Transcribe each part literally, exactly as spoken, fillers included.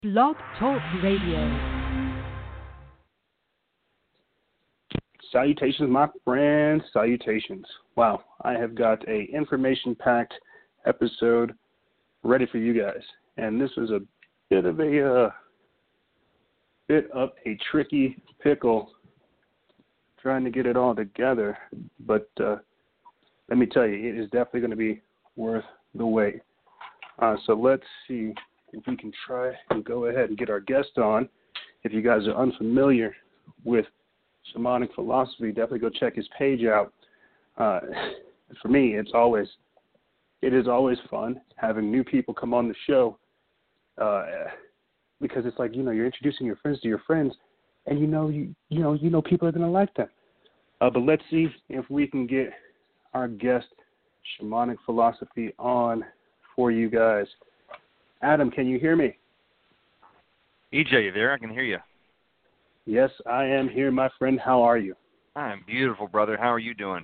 Blog Talk Radio. Salutations, my friends. Salutations. Wow, I have got a information-packed episode ready for you guys, and this is a bit of a uh, bit of a tricky pickle trying to get it all together. But uh, let me tell you, it is definitely going to be worth the wait. Uh, so let's see if we can try and go ahead and get our guest on. If you guys are unfamiliar with shamanic philosophy, definitely go check his page out. Uh, for me, it's always, it is always fun having new people come on the show uh, because it's like, you know, you're introducing your friends to your friends, and you know, you you know, you know, people are going to like them. Uh, but let's see if we can get our guest, shamanic philosophy, on for you guys. Adam, can you hear me? E J, you there? I can hear you. Yes, I am here, my friend. How are you? I'm beautiful, brother. How are you doing?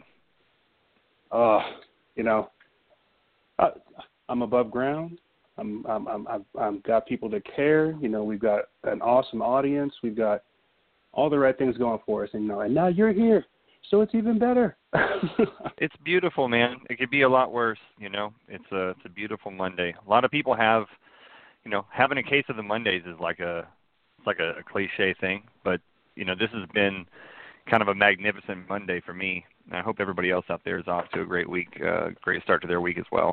Uh, you know, I, I'm above ground. I'm, I'm, I'm, I've, I've got people that care. You know, we've got an awesome audience. We've got all the right things going for us, and you know, and now you're here, so it's even better. It's beautiful, man. It could be a lot worse. You know, it's a, it's a beautiful Monday. A lot of people have, you know, having a case of the Mondays is like a, it's like a, a cliche thing, but you know, this has been kind of a magnificent Monday for me. And I hope everybody else out there is off to a great week, uh, great start to their week as well.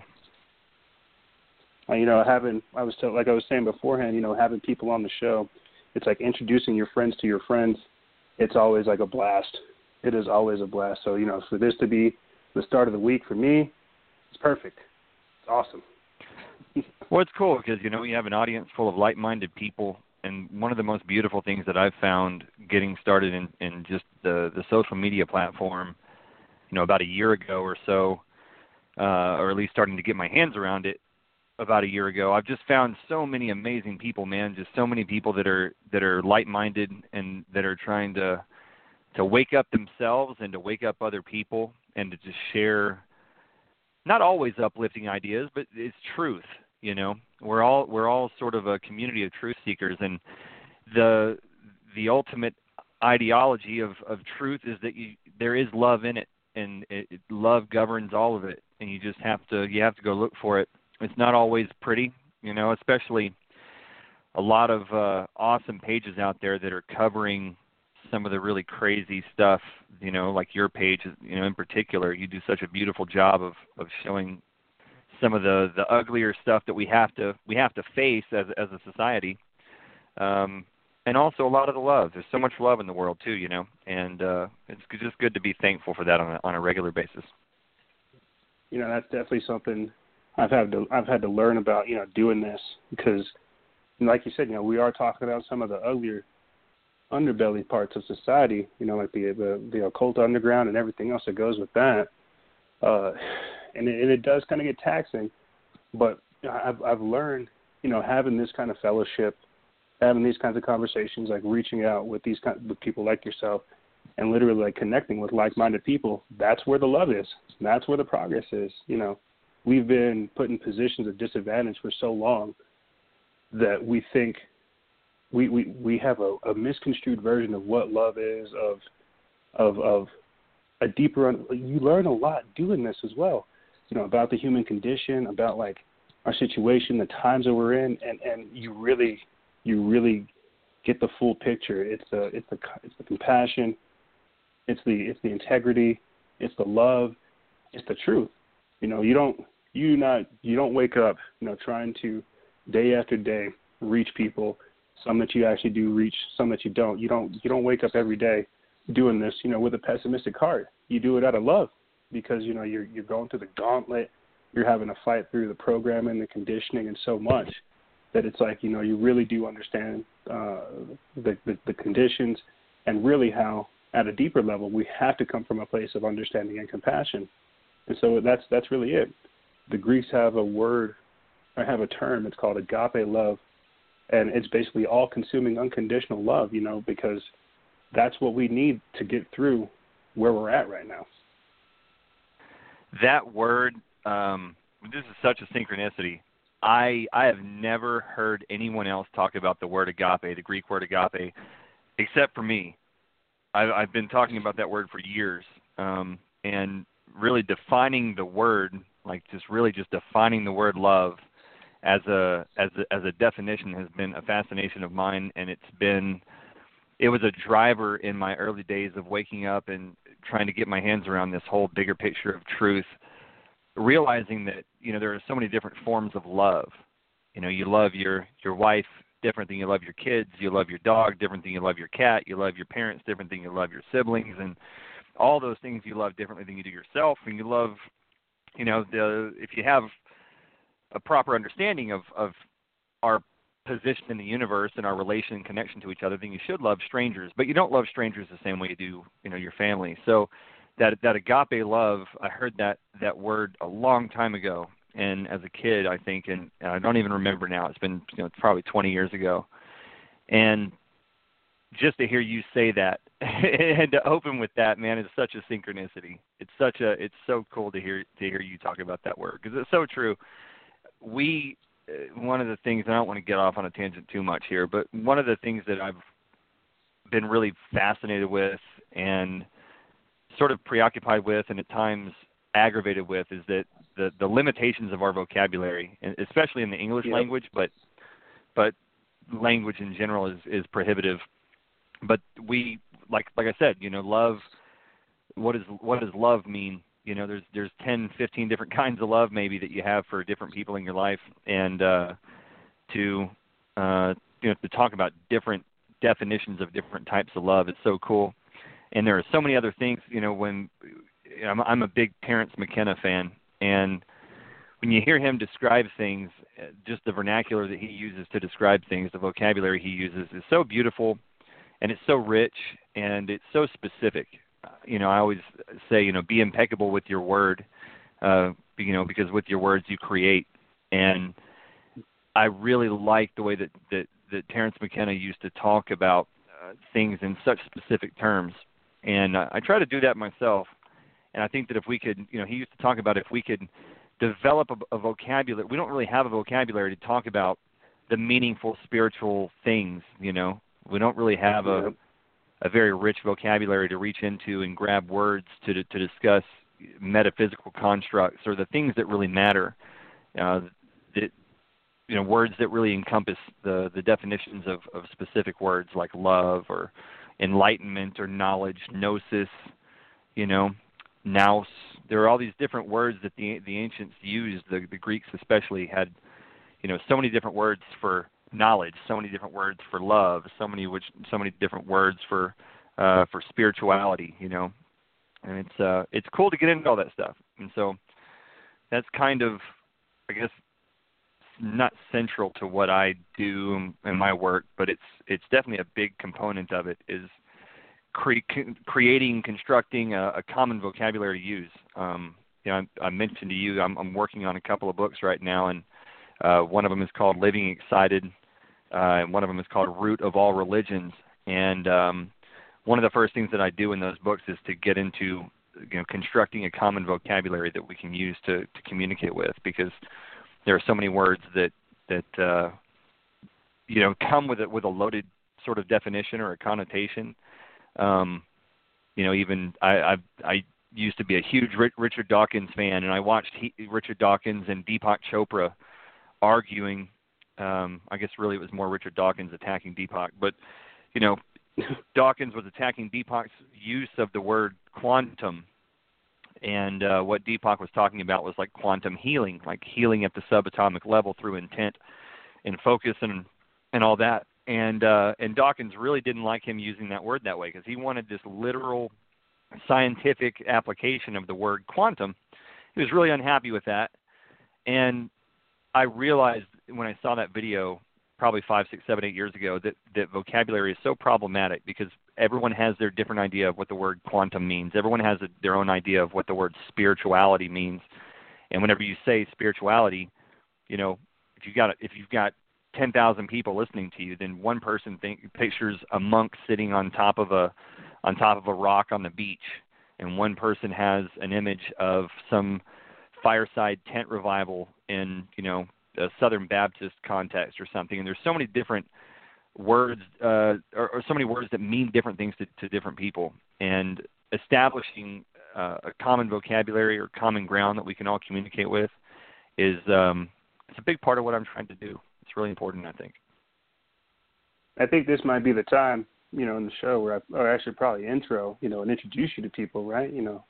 Uh, you know, having I was t- like I was saying beforehand, you know, having people on the show, it's like introducing your friends to your friends. It's always like a blast. It is always a blast. So, you know, for this to be the start of the week for me, it's perfect. It's awesome. Well, it's cool because, you know, we have an audience full of like-minded people. And one of the most beautiful things that I've found getting started in, in just the, the social media platform, you know, about a year ago or so, uh, or at least starting to get my hands around it about a year ago, I've just found so many amazing people, man, just so many people that are that are like-minded and that are trying to to wake up themselves and to wake up other people and to just share not always uplifting ideas, but it's truth. You know, we're all we're all sort of a community of truth seekers, and the the ultimate ideology of, of truth is that you, there is love in it, and it, it, love governs all of it, and you just have to you have to go look for it. It's not always pretty, you know, especially a lot of uh, awesome pages out there that are covering some of the really crazy stuff, you know, like your page, you know, in particular. You do such a beautiful job of, of showing some of the, the uglier stuff that we have to we have to face as as a society, um, and also a lot of the love. There's so much love in the world too, you know, and uh, it's just good to be thankful for that on a, on a regular basis. You know, that's definitely something I've had to I've had to learn about. You know, doing this because, like you said, you know, we are talking about some of the uglier underbelly parts of society. You know, like the the, the occult underground and everything else that goes with that. Uh, And it, and it does kind of get taxing, but I've I've learned, you know, having this kind of fellowship, having these kinds of conversations, like reaching out with these kind with people like yourself, and literally like connecting with like-minded people. That's where the love is. That's where the progress is. You know, we've been put in positions of disadvantage for so long that we think we we, we have a, a misconstrued version of what love is, of of of a deeper. You learn a lot doing this as well. You know, about the human condition, about like our situation, the times that we're in, and, and you really, you really get the full picture. It's the, it's the, it's the compassion, it's the, it's the integrity, it's the love, it's the truth. You know, you don't, you not, you don't wake up, you know, trying to day after day reach people. Some that you actually do reach, some that you don't. You don't, you don't wake up every day doing this, you know, with a pessimistic heart. You do it out of love. Because, you know, you're you're going through the gauntlet, you're having to fight through the programming, the conditioning, and so much that it's like, you know, you really do understand uh, the, the, the conditions and really how, at a deeper level, we have to come from a place of understanding and compassion. And so that's that's really it. The Greeks have a word, or have a term, it's called agape love, and it's basically all-consuming, unconditional love, you know, because that's what we need to get through where we're at right now. That word, um, this is such a synchronicity. I I have never heard anyone else talk about the word agape, the Greek word agape, except for me. I've, I've been talking about that word for years, um, and really defining the word, like just really just defining the word love as a as a, as a definition has been a fascination of mine, and it's been it was a driver in my early days of waking up and trying to get my hands around this whole bigger picture of truth, realizing that, you know, there are so many different forms of love. You know, you love your, your wife different than you love your kids. You love your dog different than you love your cat. You love your parents different than you love your siblings. And all those things you love differently than you do yourself. And you love, you know, the if you have a proper understanding of, of our position in the universe and our relation and connection to each other, then you should love strangers. But you don't love strangers the same way you do, you know, your family. So that that agape love, I heard that that word a long time ago, and as a kid, I think, and, and I don't even remember now. It's been, you know, it's probably twenty years ago, and just to hear you say that and to open with that, man, is such a synchronicity. It's such a it's so cool to hear to hear you talk about that word, because it's so true. We one of the things, and I don't want to get off on a tangent too much here, but one of the things that I've been really fascinated with and sort of preoccupied with and at times aggravated with is that the, the limitations of our vocabulary, especially in the English yep. language, but but language in general is, is prohibitive. But we, like like I said, you know, love, what is what does love mean? You know, there's there's ten, fifteen different kinds of love maybe that you have for different people in your life, and uh, to uh, you know to talk about different definitions of different types of love, it's so cool. And there are so many other things. You know, when I'm, I'm a big Terence McKenna fan, and when you hear him describe things, just the vernacular that he uses to describe things, the vocabulary he uses is so beautiful, and it's so rich, and it's so specific. You know, I always say, you know, be impeccable with your word, uh, you know, because with your words you create. And I really like the way that, that, that Terence McKenna used to talk about uh, things in such specific terms. And uh, I try to do that myself. And I think that if we could, you know, he used to talk about if we could develop a, a vocabulary. We don't really have a vocabulary to talk about the meaningful spiritual things, you know. We don't really have a a very rich vocabulary to reach into and grab words to to discuss metaphysical constructs or the things that really matter. Uh, that, you know, words that really encompass the, the definitions of, of specific words like love or enlightenment or knowledge, gnosis, you know, nous. There are all these different words that the the ancients used. The, the Greeks especially had, you know, so many different words for knowledge, so many different words for love, so many which so many different words for uh, for spirituality, you know, and it's uh, it's cool to get into all that stuff. And so that's kind of, I guess, not central to what I do in my work, but it's it's definitely a big component of it is cre- creating, constructing a, a common vocabulary to use. Um, you know, I, I mentioned to you, I'm, I'm working on a couple of books right now, and uh, one of them is called Living Excited. Uh, and one of them is called Root of All Religions. And um, one of the first things that I do in those books is to get into, you know, constructing a common vocabulary that we can use to, to communicate with, because there are so many words that that uh, you know come with it with a loaded sort of definition or a connotation. Um, you know, even I, I I used to be a huge Richard Dawkins fan, and I watched he, Richard Dawkins and Deepak Chopra arguing. Um, I guess really it was more Richard Dawkins attacking Deepak, but you know, Dawkins was attacking Deepak's use of the word quantum, and uh, what Deepak was talking about was like quantum healing, like healing at the subatomic level through intent and focus and and all that. And uh, and Dawkins really didn't like him using that word that way, because he wanted this literal scientific application of the word quantum. He was really unhappy with that, and I realized when I saw that video probably five, six, seven, eight years ago that, that vocabulary is so problematic, because everyone has their different idea of what the word quantum means. Everyone has a, their own idea of what the word spirituality means. And whenever you say spirituality, you know, if you've got if you've got ten thousand people listening to you, then one person think, pictures a monk sitting on top of a on top of a rock on the beach, and one person has an image of some fireside tent revival in, you know, a Southern Baptist context or something, and there's so many different words uh, or, or so many words that mean different things to, to different people, and establishing uh, a common vocabulary or common ground that we can all communicate with is um, it's a big part of what I'm trying to do. It's really important, I think. I think this might be the time, you know, in the show where I, or actually probably intro, you know, and introduce you to people, right? You know,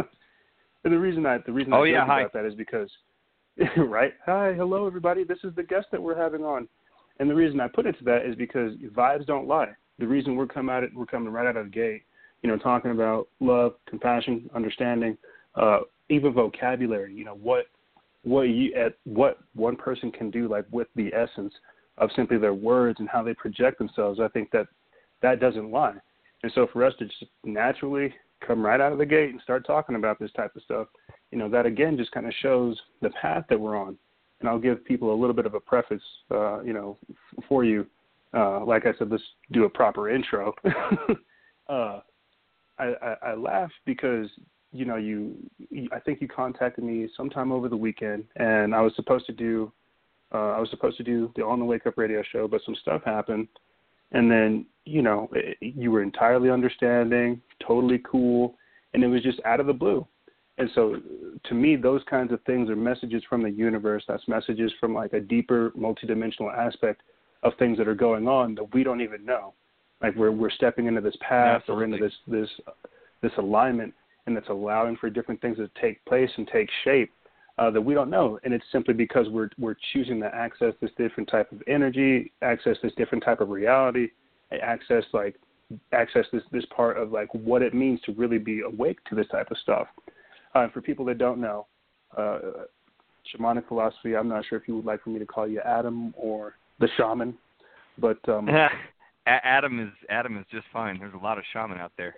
and the reason I, the reason oh, I yeah, joke hi. about that is because, right? Hi, hello, everybody. This is the guest that we're having on. And the reason I put it to that is because vibes don't lie. The reason we're coming at it, we're coming right out of the gate, you know, talking about love, compassion, understanding, uh, even vocabulary. You know, what what you at what one person can do, like with the essence of simply their words and how they project themselves. I think that that doesn't lie. And so for us to just naturally come right out of the gate and start talking about this type of stuff, you know, that again just kind of shows the path that we're on. And I'll give people a little bit of a preface, uh, you know, f- for you. Uh, like I said, let's do a proper intro. uh, I, I, I laugh because, you know, you, I think you contacted me sometime over the weekend, and I was supposed to do, uh, I was supposed to do the On the Wake Up radio show, but some stuff happened. And then, you know, it, you were entirely understanding, totally cool, and it was just out of the blue. And so to me, those kinds of things are messages from the universe. That's messages from like a deeper multidimensional aspect of things that are going on that we don't even know. Like we're we're stepping into this path Absolutely. or into this this this alignment, and it's allowing for different things to take place and take shape uh, that we don't know. And it's simply because we're we're choosing to access this different type of energy, access this different type of reality, access like access this this part of like what it means to really be awake to this type of stuff. Uh, for people that don't know, uh, shamanic philosophy, I'm not sure if you would like for me to call you Adam or the shaman, but um, Adam is Adam is just fine. There's a lot of shaman out there.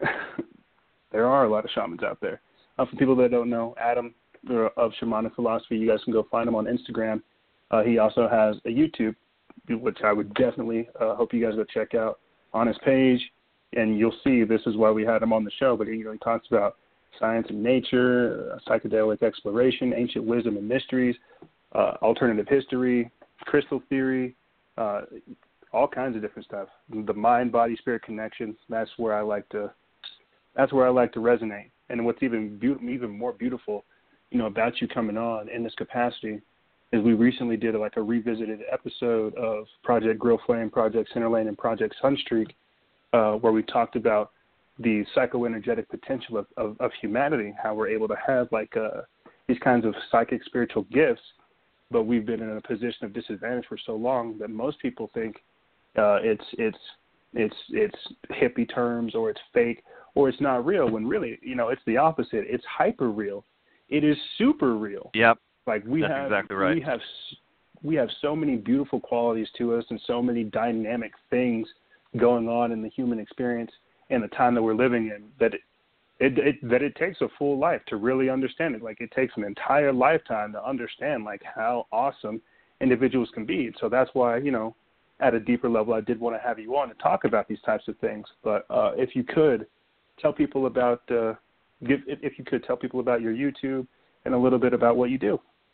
There are a lot of shamans out there. Uh, for people that don't know, Adam uh, of Shamanic Philosophy, you guys can go find him on Instagram. Uh, he also has a YouTube, which I would definitely uh, hope you guys go check out on his page, and you'll see this is why we had him on the show. But you know, he talks about science and nature, uh, psychedelic exploration, ancient wisdom and mysteries, uh, alternative history, crystal theory, uh, all kinds of different stuff. The mind, body, spirit connection. That's where I like to. That's where I like to resonate. And what's even be- even more beautiful, you know, about you coming on in this capacity, is we recently did like a revisited episode of Project Grill Flame, Project Centerlane, and Project Sunstreak, uh, where we talked about the psychoenergetic potential of, of, of humanity, how we're able to have like uh, these kinds of psychic spiritual gifts, but we've been in a position of disadvantage for so long that most people think uh, it's it's it's it's hippie terms or it's fake or it's not real. When really, you know, it's the opposite. It's hyper real. It is super real. Yep. Like we That's have exactly right. we have we have so many beautiful qualities to us and so many dynamic things going on in the human experience and the time that we're living in, that it, it, it that it takes a full life to really understand it. Like it takes an entire lifetime to understand like how awesome individuals can be. So that's why, you know, at a deeper level, I did want to have you on to talk about these types of things. But uh, if you could tell people about, uh, give if, if you could tell people about your YouTube and a little bit about what you do.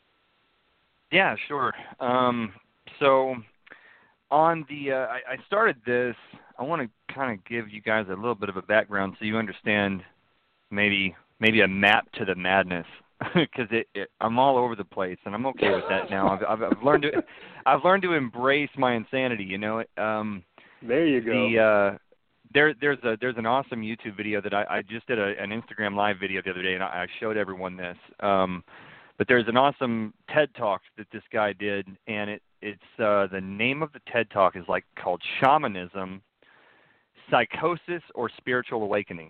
Yeah, sure. Um, so on the, uh, I, I started this. I want to kind of give you guys a little bit of a background so you understand maybe maybe a map to the madness, because it, it, I'm all over the place, and I'm okay with that now. I've, I've, I've learned to I've learned to embrace my insanity. You know, um, there you go. The uh, there there's a there's an awesome YouTube video that I, I just did a, an Instagram live video the other day, and I, I showed everyone this. Um, but there's an awesome TED Talk that this guy did, and it it's uh, the name of the TED Talk is like called Shamanism, Psychosis, or Spiritual Awakening.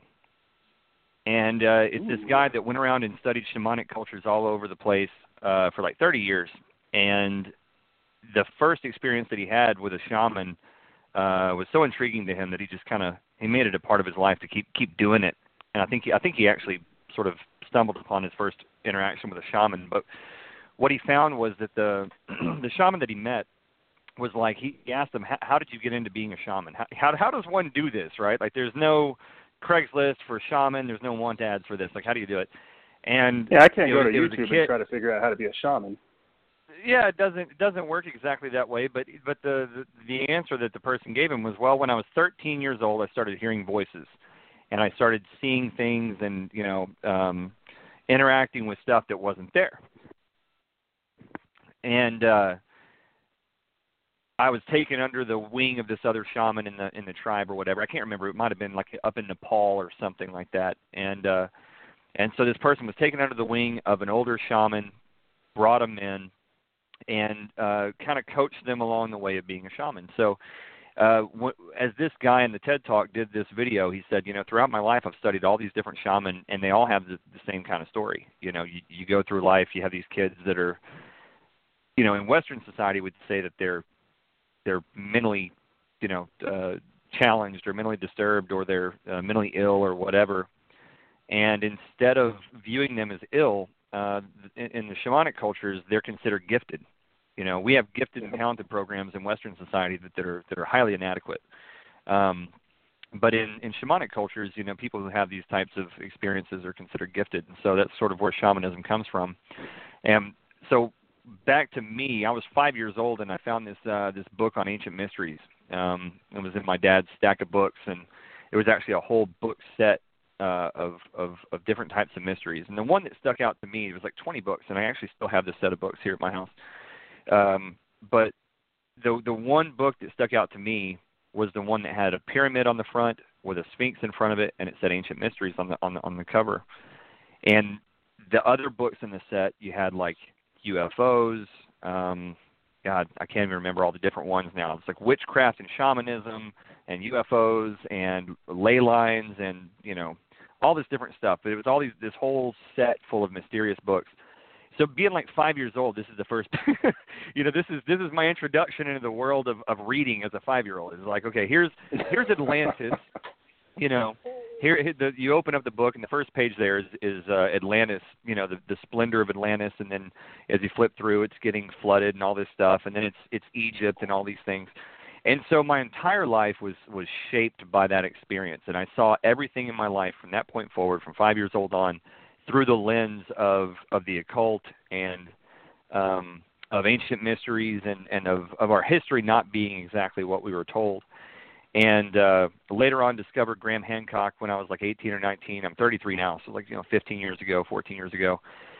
And uh, it's Ooh. this guy that went around and studied shamanic cultures all over the place uh, for like thirty years. And the first experience that he had with a shaman uh, was so intriguing to him that he just kind of he made it a part of his life to keep keep doing it. And I think he, I think he actually sort of stumbled upon his first interaction with a shaman. But what he found was that the the shaman that he met was like he, he asked him, how did you get into being a shaman? How, how how does one do this, right? Like there's no Craigslist for shaman. There's no want ads for this. Like, how do you do it? And yeah, I can't it go was, to it was a YouTube kid, and try to figure out how to be a shaman. yeah, it doesn't it doesn't work exactly that way. But but the, the the answer that the person gave him was, well, when I was thirteen years old, I started hearing voices, and I started seeing things, and you know, um, interacting with stuff that wasn't there. And uh, I was taken under the wing of this other shaman in the in the tribe or whatever. I can't remember. It might have been like up in Nepal or something like that. And uh, and so this person was taken under the wing of an older shaman, brought them in, and uh, kind of coached them along the way of being a shaman. So uh, w- as this guy in the TED Talk did this video, he said, you know, throughout my life I've studied all these different shaman, and they all have the, the same kind of story. You know, you, you go through life, you have these kids that are, you know, in Western society would say that they're they're mentally, you know, uh, challenged or mentally disturbed, or they're uh, mentally ill or whatever. And instead of viewing them as ill, uh, in, in the shamanic cultures, they're considered gifted. You know, we have gifted and talented programs in Western society that, that are that are highly inadequate. Um, but in, in shamanic cultures, you know, people who have these types of experiences are considered gifted. And so that's sort of where shamanism comes from. And so back to me, I was five years old, and I found this uh, this book on ancient mysteries. Um, it was in my dad's stack of books, and it was actually a whole book set uh, of, of of different types of mysteries. And the one that stuck out to me, it was like twenty books, and I actually still have this set of books here at my house. Um, but the the one book that stuck out to me was the one that had a pyramid on the front with a sphinx in front of it, and it said Ancient Mysteries on the on the on the cover. And the other books in the set, you had like U F Os. Um, God, I can't even remember all the different ones now. It's like witchcraft and shamanism, and U F Os and ley lines, and you know, all this different stuff. But it was all these this whole set full of mysterious books. So being like five years old, this is the first, you know, this is this is my introduction into the world of, of reading as a five-year-old. It's like, okay, here's here's Atlantis, you know, here the, you open up the book and the first page there is is uh, Atlantis, you know, the, the splendor of Atlantis, and then as you flip through, it's getting flooded and all this stuff, and then it's it's Egypt and all these things. And so my entire life was was shaped by that experience, and I saw everything in my life from that point forward, from five years old on, through the lens of, of the occult and um, of ancient mysteries and, and of, of our history not being exactly what we were told. And uh, later on discovered Graham Hancock when I was like eighteen or nineteen. I'm thirty-three now, so like, you know, fifteen years ago, fourteen years ago.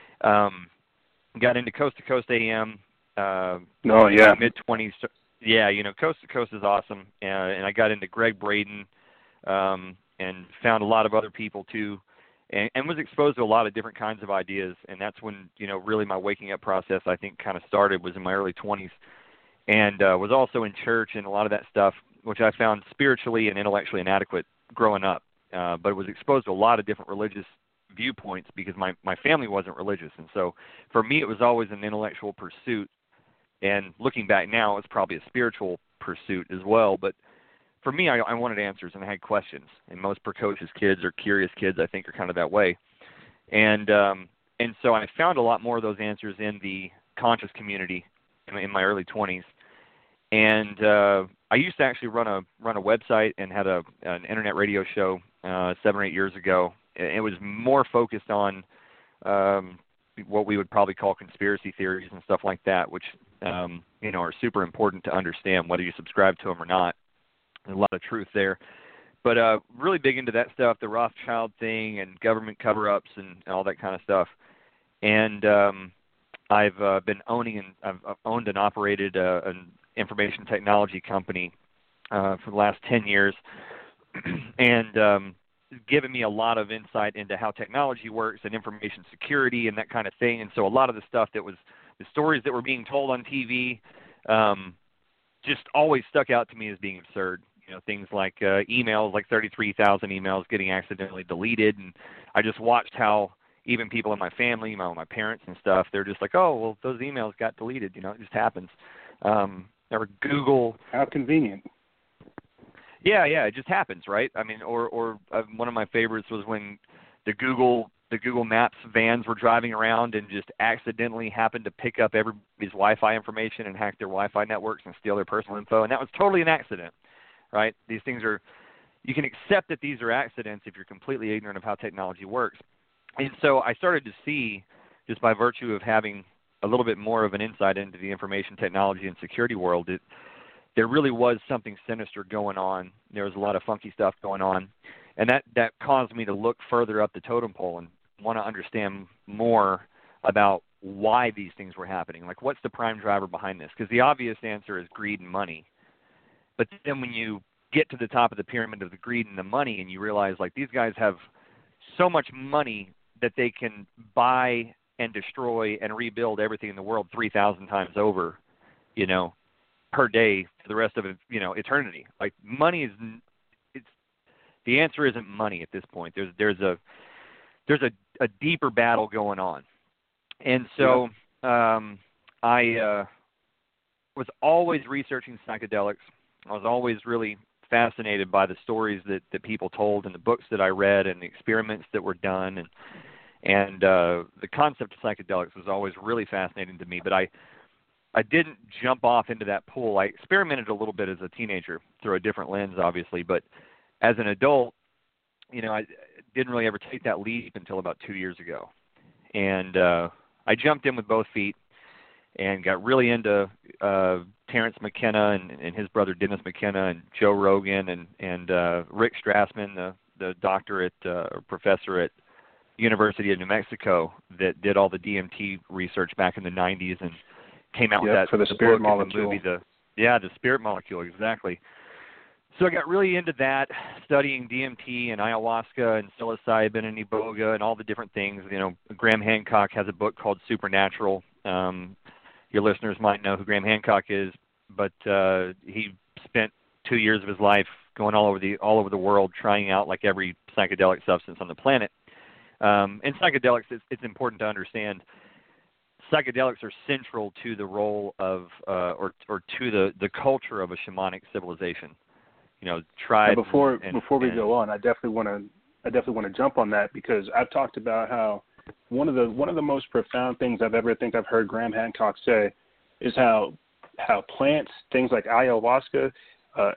Um, got into Coast to Coast A M. Uh, oh, yeah. mid-twenties. Yeah, you know, Coast to Coast is awesome. Uh, and I got into Greg Braden um, and found a lot of other people too. And, and was exposed to a lot of different kinds of ideas, and that's when, you know, really my waking up process, I think, kind of started, was in my early twenties, and uh, was also in church and a lot of that stuff, which I found spiritually and intellectually inadequate growing up, uh, but was exposed to a lot of different religious viewpoints because my, my family wasn't religious, and so for me it was always an intellectual pursuit, and looking back now, it's probably a spiritual pursuit as well, but for me, I, I wanted answers, and I had questions. And most precocious kids or curious kids, I think, are kind of that way. And um, and so I found a lot more of those answers in the conscious community in, in my early twenties. And uh, I used to actually run a run a website and had a an internet radio show uh, seven or eight years ago. It was more focused on um, what we would probably call conspiracy theories and stuff like that, which um, you know, are super important to understand whether you subscribe to them or not. A lot of truth there, but uh, really big into that stuff, the Rothschild thing and government cover-ups and, and all that kind of stuff. And um, I've uh, been owning and I've, I've owned and operated uh, an information technology company uh, for the last ten years, and um, given me a lot of insight into how technology works and information security and that kind of thing. And so a lot of the stuff that was the stories that were being told on T V um, just always stuck out to me as being absurd. You know, things like uh, emails, like thirty-three thousand emails getting accidentally deleted. And I just watched how even people in my family, my, my parents and stuff, they're just like, oh, well, those emails got deleted. You know, it just happens. Um, or Google. How convenient. Yeah, yeah, it just happens, right? I mean, or, or uh, one of my favorites was when the Google the Google Maps vans were driving around and just accidentally happened to pick up everybody's Wi-Fi information and hack their Wi-Fi networks and steal their personal info. And that was totally an accident. Right? These things are, you can accept that these are accidents if you're completely ignorant of how technology works. And so I started to see, just by virtue of having a little bit more of an insight into the information technology and security world, it, there really was something sinister going on. There was a lot of funky stuff going on, and that, that caused me to look further up the totem pole and want to understand more about why these things were happening. Like, what's the prime driver behind this? Because the obvious answer is greed and money. But then when you get to the top of the pyramid of the greed and the money, and you realize, like, these guys have so much money that they can buy and destroy and rebuild everything in the world three thousand times over, you know, per day for the rest of, you know, eternity. Like, money is, it's, the answer isn't money at this point. There's, there's a, there's a, a deeper battle going on. And so um, I uh, was always researching psychedelics. I was always really fascinated by the stories that, that people told and the books that I read and the experiments that were done. And and uh, the concept of psychedelics was always really fascinating to me. But I, I didn't jump off into that pool. I experimented a little bit as a teenager through a different lens, obviously. But as an adult, you know, I didn't really ever take that leap until about two years ago. And uh, I jumped in with both feet and got really into uh, Terrence McKenna and, and his brother Dennis McKenna and Joe Rogan and, and uh, Rick Strassman, the, the doctor at, uh, or professor at University of New Mexico that did all the D M T research back in the nineties and came out yep, with that for the, the spirit book molecule. And the movie, the, yeah, the spirit molecule, exactly. So I got really into that, studying D M T and ayahuasca and psilocybin and iboga and all the different things. You know, Graham Hancock has a book called Supernatural. Um, your listeners might know who Graham Hancock is, but uh, he spent two years of his life going all over the all over the world, trying out like every psychedelic substance on the planet. Um, and psychedelics, it's, it's important to understand, psychedelics are central to the role of, uh, or or to the, the culture of a shamanic civilization. You know, tribes. Now before and, before we and, go on, I definitely want to I definitely want to jump on that because I've talked about how one of the one of the most profound things I've ever think I've heard Graham Hancock say is how how plants, things like ayahuasca, uh,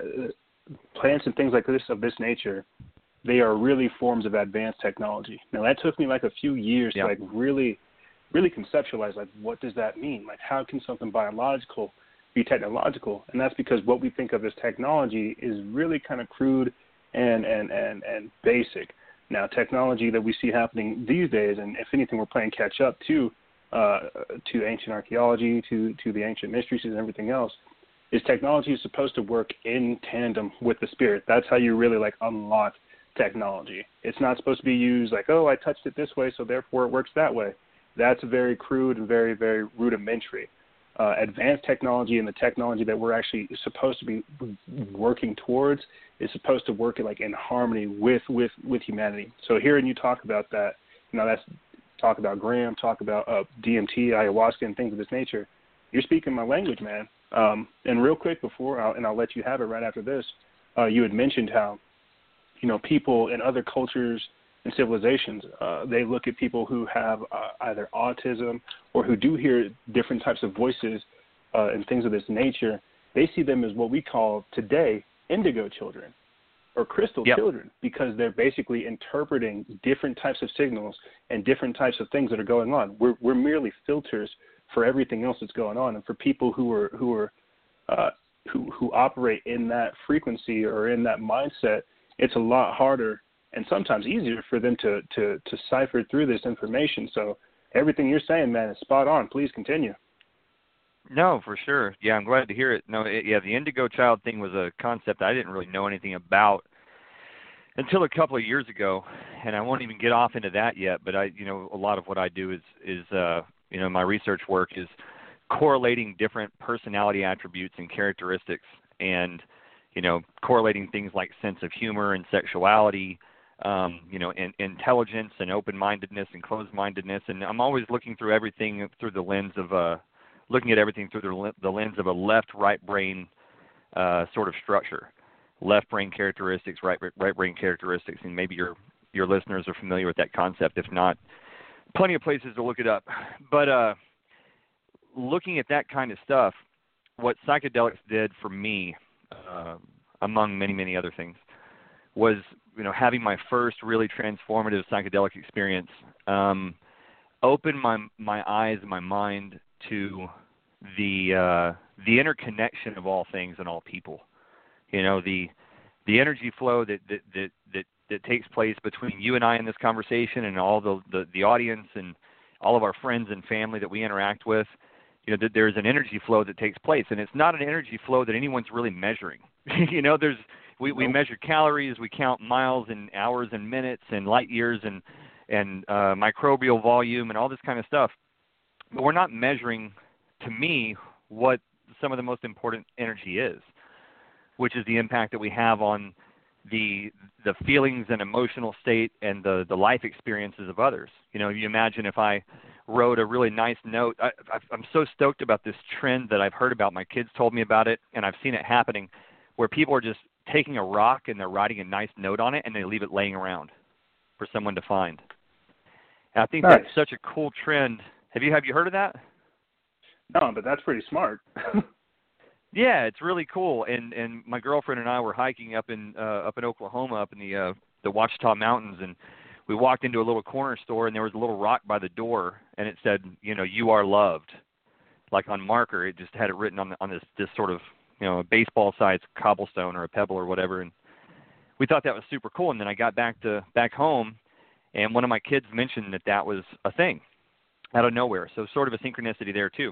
plants and things like this of this nature, they are really forms of advanced technology. Now that took me like a few years yeah. to like really, really conceptualize like what does that mean? Like how can something biological be technological? And that's because what we think of as technology is really kind of crude and and and and basic. Now technology that we see happening these days, and if anything, we're playing catch up to uh, to ancient archaeology, to to the ancient mysteries and everything else, is technology is supposed to work in tandem with the spirit. That's how you really like unlock technology. It's not supposed to be used like, oh, I touched it this way, so therefore it works that way. That's very crude and very, very rudimentary. Uh, advanced technology and the technology that we're actually supposed to be working towards is supposed to work like in harmony with, with, with humanity. So hearing you talk about that, you know, that's talk about Graham, talk about uh, D M T, ayahuasca, and things of this nature. You're speaking my language, man. Um, and real quick before, I'll, and I'll let you have it right after this, uh, you had mentioned how, you know, people in other cultures and civilizations, uh, they look at people who have uh, either autism or who do hear different types of voices uh, and things of this nature. They see them as what we call today indigo children or crystal yep. children, because they're basically interpreting different types of signals and different types of things that are going on. We're, we're merely filters for everything else that's going on. And for people who are, who are, uh, who, who operate in that frequency or in that mindset, it's a lot harder and sometimes easier for them to, to, to cipher through this information. So everything you're saying, man, is spot on. Please continue. No, for sure. Yeah, I'm glad to hear it. No, it, yeah, the indigo child thing was a concept I didn't really know anything about until a couple of years ago, and I won't even get off into that yet. But I, you know, a lot of what I do is, is uh, you know, my research work is correlating different personality attributes and characteristics, and you know, correlating things like sense of humor and sexuality, um, you know, and intelligence and open-mindedness and closed-mindedness. And I'm always looking through everything through the lens of uh, looking at everything through the, the lens of a left-right brain uh, sort of structure. Left brain characteristics, right right brain characteristics, and maybe your your listeners are familiar with that concept. If not, plenty of places to look it up. But uh, looking at that kind of stuff, what psychedelics did for me, uh, among many many other things, was you know having my first really transformative psychedelic experience, um, opened my my eyes and my mind to the uh, the interconnection of all things and all people. You know, the the energy flow that that that that, that takes place between you and I in this conversation, and all the, the the audience and all of our friends and family that we interact with. You know, that there's an energy flow that takes place, and it's not an energy flow that anyone's really measuring. you know, there's we, we measure calories, we count miles and hours and minutes and light years and and uh, microbial volume and all this kind of stuff, but we're not measuring, to me, what some of the most important energy is, which is the impact that we have on the the feelings and emotional state and the, the life experiences of others. You know, you imagine if I wrote a really nice note. I, I'm so stoked about this trend that I've heard about. My kids told me about it, and I've seen it happening, where people are just taking a rock and they're writing a nice note on it, and they leave it laying around for someone to find. And I think nice. That's such a cool trend. Have you have you heard of that? No, but that's pretty smart. Yeah, it's really cool. And and my girlfriend and I were hiking up in uh, up in Oklahoma, up in the uh, the Ouachita Mountains, and we walked into a little corner store, and there was a little rock by the door, and it said, you know, "You are loved," like on marker. It just had it written on the, on this this sort of, you know, baseball-sized cobblestone or a pebble or whatever. And we thought that was super cool. And then I got back to back home, and one of my kids mentioned that that was a thing out of nowhere. So sort of a synchronicity there too.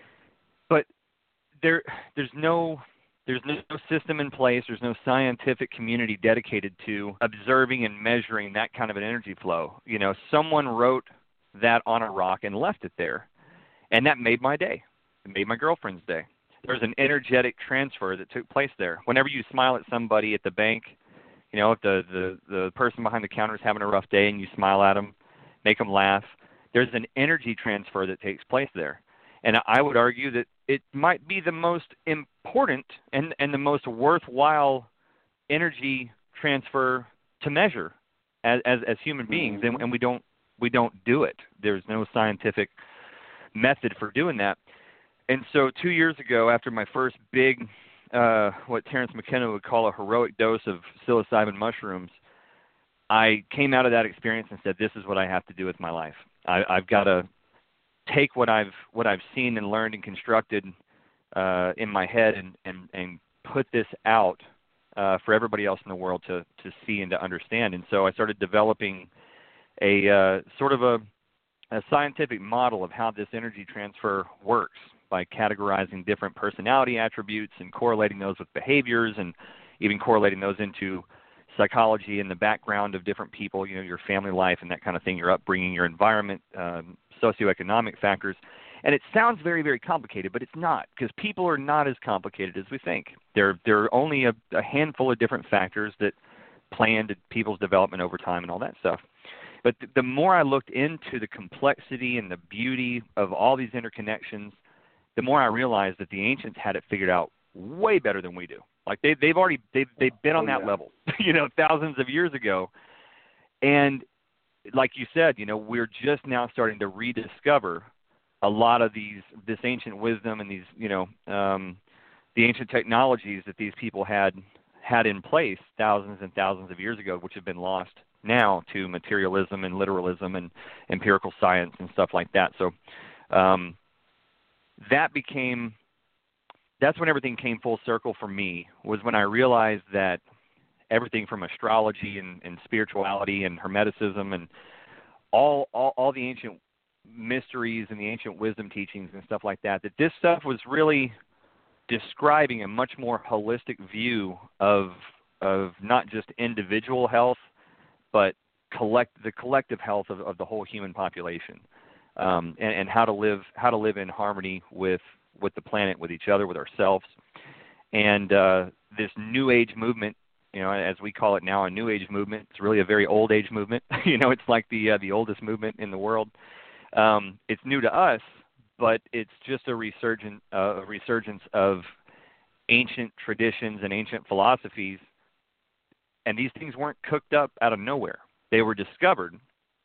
But there there's no There's no system in place. There's no scientific community dedicated to observing and measuring that kind of an energy flow. You know, someone wrote that on a rock and left it there, and that made my day. It made my girlfriend's day. There's an energetic transfer that took place there. Whenever you smile at somebody at the bank, you know, if the, the, the person behind the counter is having a rough day and you smile at them, make them laugh, there's an energy transfer that takes place there. And I would argue that it might be the most important and, and the most worthwhile energy transfer to measure as, as, as human beings, and, and we don't we don't do it. There's no scientific method for doing that. And so two years ago, after my first big, uh, what Terence McKenna would call a heroic dose of psilocybin mushrooms, I came out of that experience and said, this is what I have to do with my life. I, I've got to take what I've what I've seen and learned and constructed uh, in my head and, and, and put this out uh, for everybody else in the world to, to see and to understand. And so I started developing a uh, sort of a, a scientific model of how this energy transfer works by categorizing different personality attributes and correlating those with behaviors and even correlating those into psychology and the background of different people, you know, your family life and that kind of thing, your upbringing, your environment, um, socioeconomic factors. And it sounds very, very complicated, but it's not, because people are not as complicated as we think. There, there are only a, a handful of different factors that play into people's development over time and all that stuff. But th- the more I looked into the complexity and the beauty of all these interconnections, the more I realized that the ancients had it figured out way better than we do. Like they, they've already they've they've been on that oh, yeah. level, you know, thousands of years ago. And like you said, you know, we're just now starting to rediscover a lot of these this ancient wisdom and these, you know, um, the ancient technologies that these people had had in place thousands and thousands of years ago, which have been lost now to materialism and literalism and empirical science and stuff like that. So um, that became. That's when everything came full circle for me, was when I realized that everything from astrology and, and spirituality and hermeticism and all, all all the ancient mysteries and the ancient wisdom teachings and stuff like that, that this stuff was really describing a much more holistic view of of not just individual health, but collect the collective health of, of the whole human population, um, and, and how to live how to live in harmony with with the planet, with each other, with ourselves. And uh, this New Age movement, you know, as we call it now, a New Age movement, it's really a very old age movement. you know, it's like the uh, the oldest movement in the world. Um, it's new to us, but it's just a resurgence, uh, a resurgence of ancient traditions and ancient philosophies. And these things weren't cooked up out of nowhere. They were discovered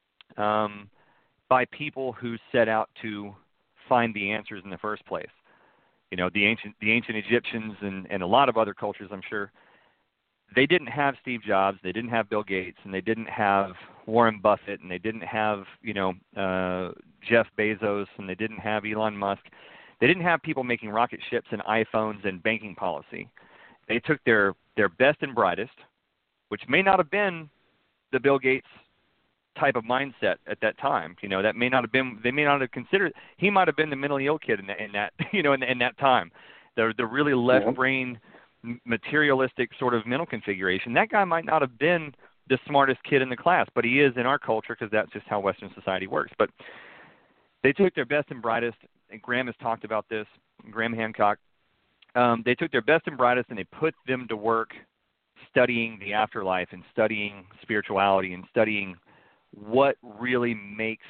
um, by people who set out to find the answers in the first place. You know, the ancient the ancient Egyptians and, and a lot of other cultures, I'm sure, they didn't have Steve Jobs, they didn't have Bill Gates, and they didn't have Warren Buffett, and they didn't have, you know, uh, Jeff Bezos, and they didn't have Elon Musk. They didn't have people making rocket ships and iPhones and banking policy. They took their, their best and brightest, which may not have been the Bill Gates type of mindset at that time. You know, that may not have been, they may not have considered, he might have been the mentally ill kid in that, in that you know, in, in that time. The, the really left Yeah. brain, materialistic sort of mental configuration. That guy might not have been the smartest kid in the class, but he is in our culture because that's just how Western society works. But they took their best and brightest, and Graham has talked about this, Graham Hancock. Um, they took their best and brightest and they put them to work studying the afterlife and studying spirituality and studying what really makes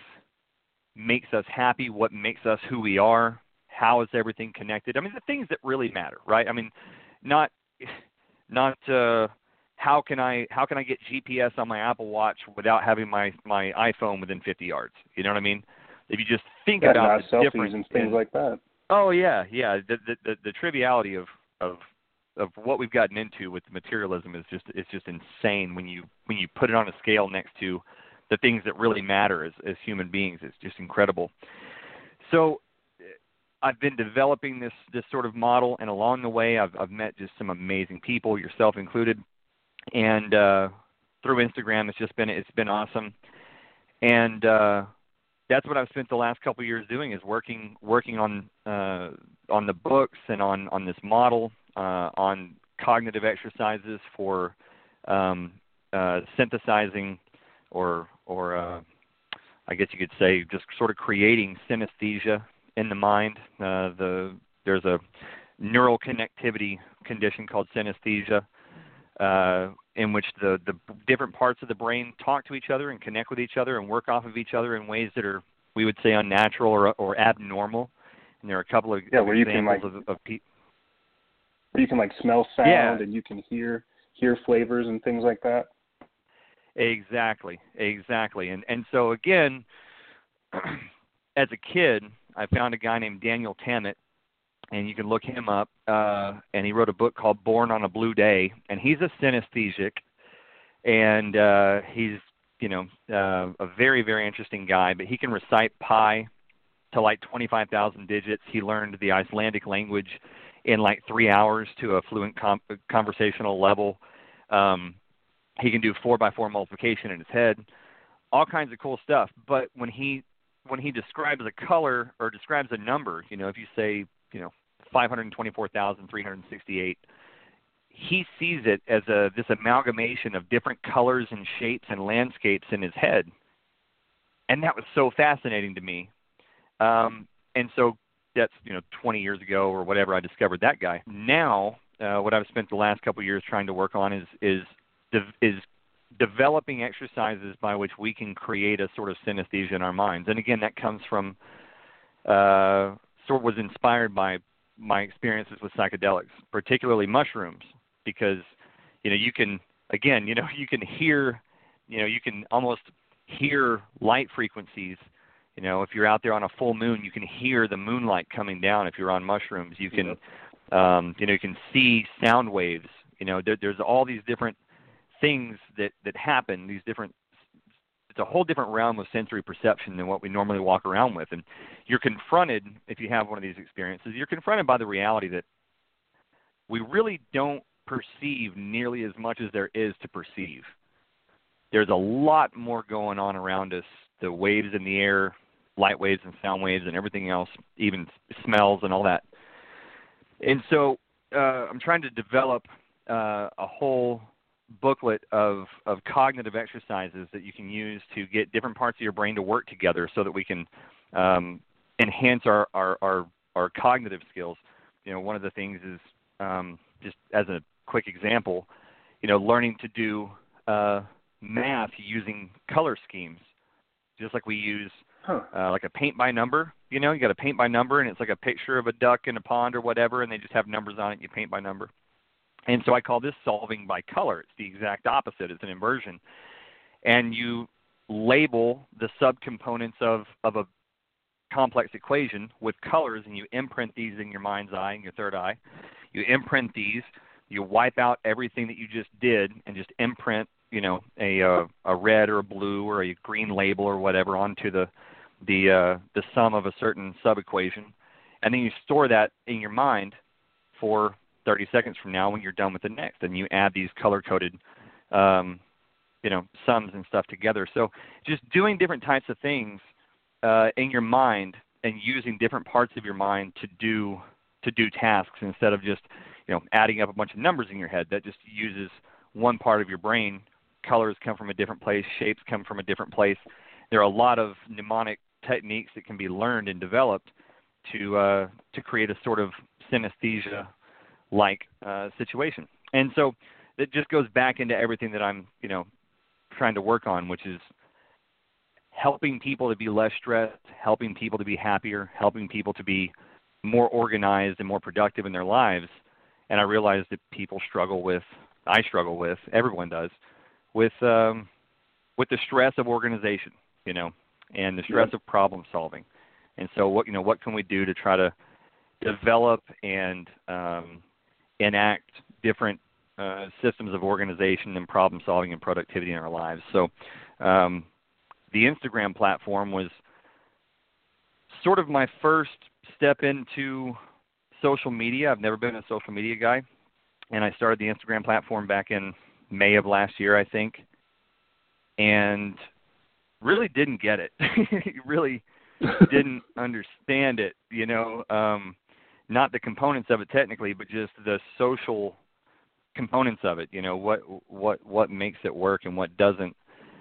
makes us happy, what makes us who we are, how is everything connected. I mean, the things that really matter, right? I mean, not not uh, how can I how can I get G P S on my Apple Watch without having my my iPhone within fifty yards? You know what I mean? If you just think Yeah, about not the selfies difference and things in, like that. Oh yeah, yeah. The, the the the triviality of of of what we've gotten into with materialism is just it's just insane when you when you put it on a scale next to the things that really matter as as human beings. It's just incredible. So I've been developing this this sort of model, and along the way, I've I've met just some amazing people, yourself included, and uh, through Instagram, it's just been it's been awesome, and uh, that's what I've spent the last couple of years doing is working working on uh, on the books and on on this model, uh, on cognitive exercises for um, uh, synthesizing, or or uh, I guess you could say just sort of creating synesthesia in the mind. Uh, the there's a neural connectivity condition called synesthesia, uh, in which the, the different parts of the brain talk to each other and connect with each other and work off of each other in ways that are, we would say, unnatural or, or abnormal. And there are a couple of yeah, where you can like, of, of pe- where you can like smell sound yeah. and you can hear hear flavors and things like that. Exactly, exactly. And and so again, as a kid, I found a guy named Daniel Tammet, and you can look him up, uh, and he wrote a book called Born on a Blue Day, and he's a synesthesic, and uh, he's, you know, uh, a very, very interesting guy, but he can recite pi to like twenty-five thousand digits. He learned the Icelandic language in like three hours to a fluent com- conversational level. Um, he can do four by four multiplication in his head, all kinds of cool stuff. But when he when he describes a color or describes a number, you know, if you say, you know, five hundred twenty-four thousand three hundred sixty-eight, he sees it as a this amalgamation of different colors and shapes and landscapes in his head. And that was so fascinating to me. Um, and so that's, you know, twenty years ago or whatever, I discovered that guy. Now, uh, what I've spent the last couple of years trying to work on is is is developing exercises by which we can create a sort of synesthesia in our minds. And again, that comes from, uh, sort of was inspired by my experiences with psychedelics, particularly mushrooms, because, you know, you can, again, you know, you can hear, you know, you can almost hear light frequencies. You know, if you're out there on a full moon, you can hear the moonlight coming down. If you're on mushrooms, you can, um, you know, you can see sound waves. You know, there, there's all these different things that, that happen, these different, it's a whole different realm of sensory perception than what we normally walk around with. And you're confronted, if you have one of these experiences, you're confronted by the reality that we really don't perceive nearly as much as there is to perceive. There's a lot more going on around us, the waves in the air, light waves and sound waves and everything else, even smells and all that. And so uh, I'm trying to develop uh, a whole booklet of, of cognitive exercises that you can use to get different parts of your brain to work together so that we can um, enhance our, our, our, our cognitive skills. You know, one of the things is, um, just as a quick example, you know, learning to do uh, math using color schemes, just like we use huh. uh, like a paint by number. You know, you got a paint by number, and it's like a picture of a duck in a pond or whatever, and they just have numbers on it, and you paint by number. And so I call this solving by color. It's the exact opposite. It's an inversion. And you label the subcomponents of, of a complex equation with colors, and you imprint these in your mind's eye and your third eye. You imprint these. You wipe out everything that you just did and just imprint you know, a uh, a red or a blue or a green label or whatever onto the the uh, the sum of a certain sub-equation, and then you store that in your mind for thirty seconds from now when you're done with the next, and you add these color-coded, um, you know, sums and stuff together. So just doing different types of things uh, in your mind and using different parts of your mind to do to do tasks instead of just, you know, adding up a bunch of numbers in your head. That just uses one part of your brain. Colors come from a different place. Shapes come from a different place. There are a lot of mnemonic techniques that can be learned and developed to uh, to create a sort of synesthesia-like uh, situation. And so it just goes back into everything that I'm, you know, trying to work on, which is helping people to be less stressed, helping people to be happier, helping people to be more organized and more productive in their lives. And I realize that people struggle with, I struggle with, everyone does, with um, with the stress of organization, you know, and the stress Yep. of problem solving. And so, what you know, what can we do to try to develop and um, enact different uh, systems of organization and problem solving and productivity in our lives? So, um, the Instagram platform was sort of my first step into social media. I've never been a social media guy, and I started the Instagram platform back in May of last year, I think, and really didn't get it. really didn't understand it, you know, um, not the components of it technically, but just the social components of it, you know, what what what makes it work and what doesn't.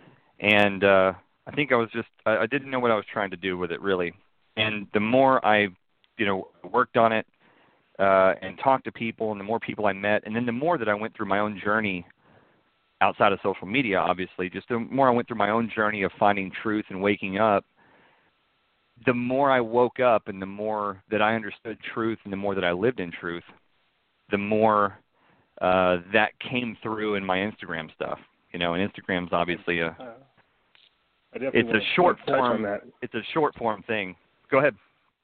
And uh, I think I was just, I, I didn't know what I was trying to do with it, really. And the more I, you know, worked on it uh, and talked to people, and the more people I met, and then the more that I went through my own journey outside of social media, obviously, just the more I went through my own journey of finding truth and waking up, the more I woke up and the more that I understood truth and the more that I lived in truth, the more uh, that came through in my Instagram stuff. You know, and Instagram's obviously a, Uh, I definitely it's a want to short touch on form, that. it's a short form thing. Go ahead.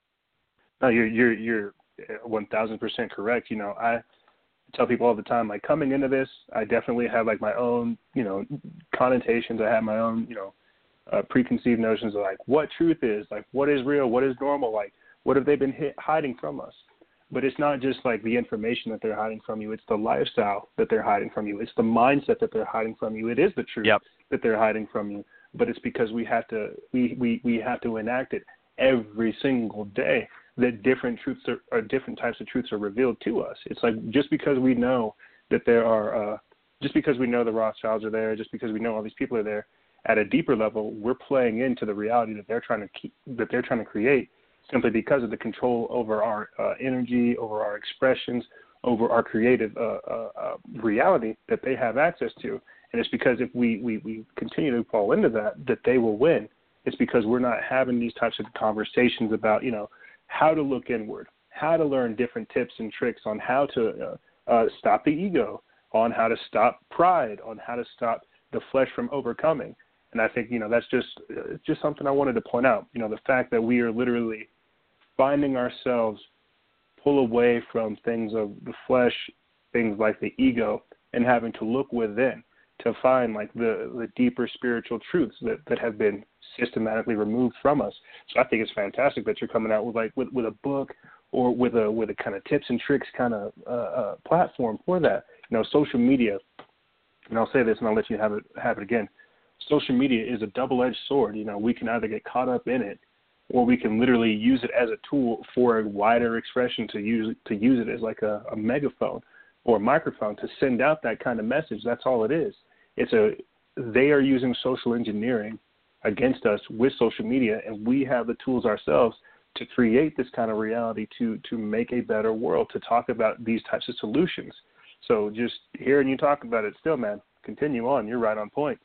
No, you're you're you're one thousand percent correct. You know, I tell people all the time, like, coming into this, I definitely had like my own, you know, connotations. I had my own, you know, uh, preconceived notions of like what truth is, like what is real, what is normal, like what have they been hit, hiding from us. But it's not just like the information that they're hiding from you. It's the lifestyle that they're hiding from you. It's the mindset that they're hiding from you. It is the truth Yep. that they're hiding from you. But it's because we have to we, we, we have to enact it every single day, that different truths are, or different types of truths are revealed to us. It's like just because we know that there are, uh, just because we know the Rothschilds are there, just because we know all these people are there, at a deeper level, we're playing into the reality that they're trying to keep, that they're trying to create, simply because of the control over our uh, energy, over our expressions, over our creative uh, uh, uh, reality that they have access to. And it's because if we, we, we continue to fall into that, that they will win. It's because we're not having these types of conversations about, you know, how to look inward, how to learn different tips and tricks on how to uh, uh, stop the ego, on how to stop pride, on how to stop the flesh from overcoming. And I think, you know, that's just uh, just something I wanted to point out. You know, the fact that we are literally finding ourselves pull away from things of the flesh, things like the ego, and having to look within to find like the, the deeper spiritual truths that, that have been systematically removed from us. So I think it's fantastic that you're coming out with like with, with a book or with a with a kind of tips and tricks kind of uh, uh, platform for that. You know, social media, and I'll say this and I'll let you have it have it again. Social media is a double-edged sword. You know, we can either get caught up in it, or we can literally use it as a tool for a wider expression, to use to use it as like a, a megaphone or a microphone to send out that kind of message. That's all it is. It's a they are using social engineering against us with social media, and we have the tools ourselves to create this kind of reality to to make a better world, to talk about these types of solutions. So just hearing you talk about it still, man, continue on. You're right on point.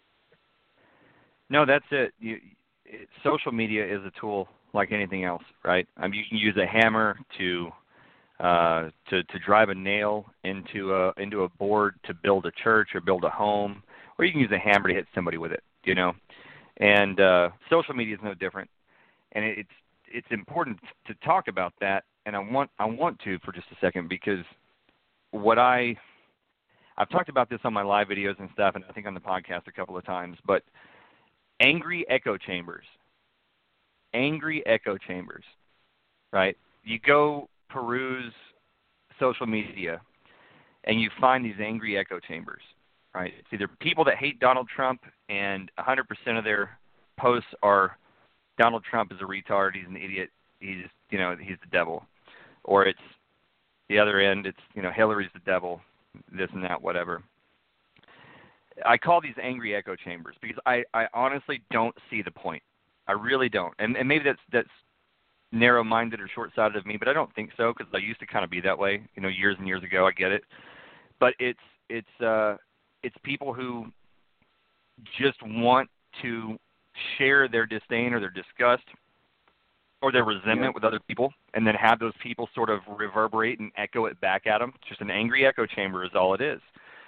No, that's it. You, it. Social media is a tool like anything else, right? I mean, you can use a hammer to uh, to to drive a nail into a into a board to build a church or build a home, or you can use a hammer to hit somebody with it. You know, and uh, social media is no different. And it, it's it's important to talk about that. And I want I want to for just a second, because what I I've talked about this on my live videos and stuff, and I think on the podcast a couple of times, but angry echo chambers. Angry echo chambers, right? You go peruse social media, and you find these angry echo chambers, right? It's either people that hate Donald Trump, and one hundred percent of their posts are Donald Trump is a retard, he's an idiot, he's, you know, he's the devil. Or it's the other end, it's, you know, Hillary's the devil, this and that, whatever. I call these angry echo chambers because I, I honestly don't see the point. I really don't. And, and maybe that's that's narrow-minded or short-sighted of me, but I don't think so because I used to kind of be that way, you know, years and years ago. I get it. But it's it's uh, it's people who just want to share their disdain or their disgust or their resentment yeah. with other people, and then have those people sort of reverberate and echo it back at them. Just an angry echo chamber is all it is.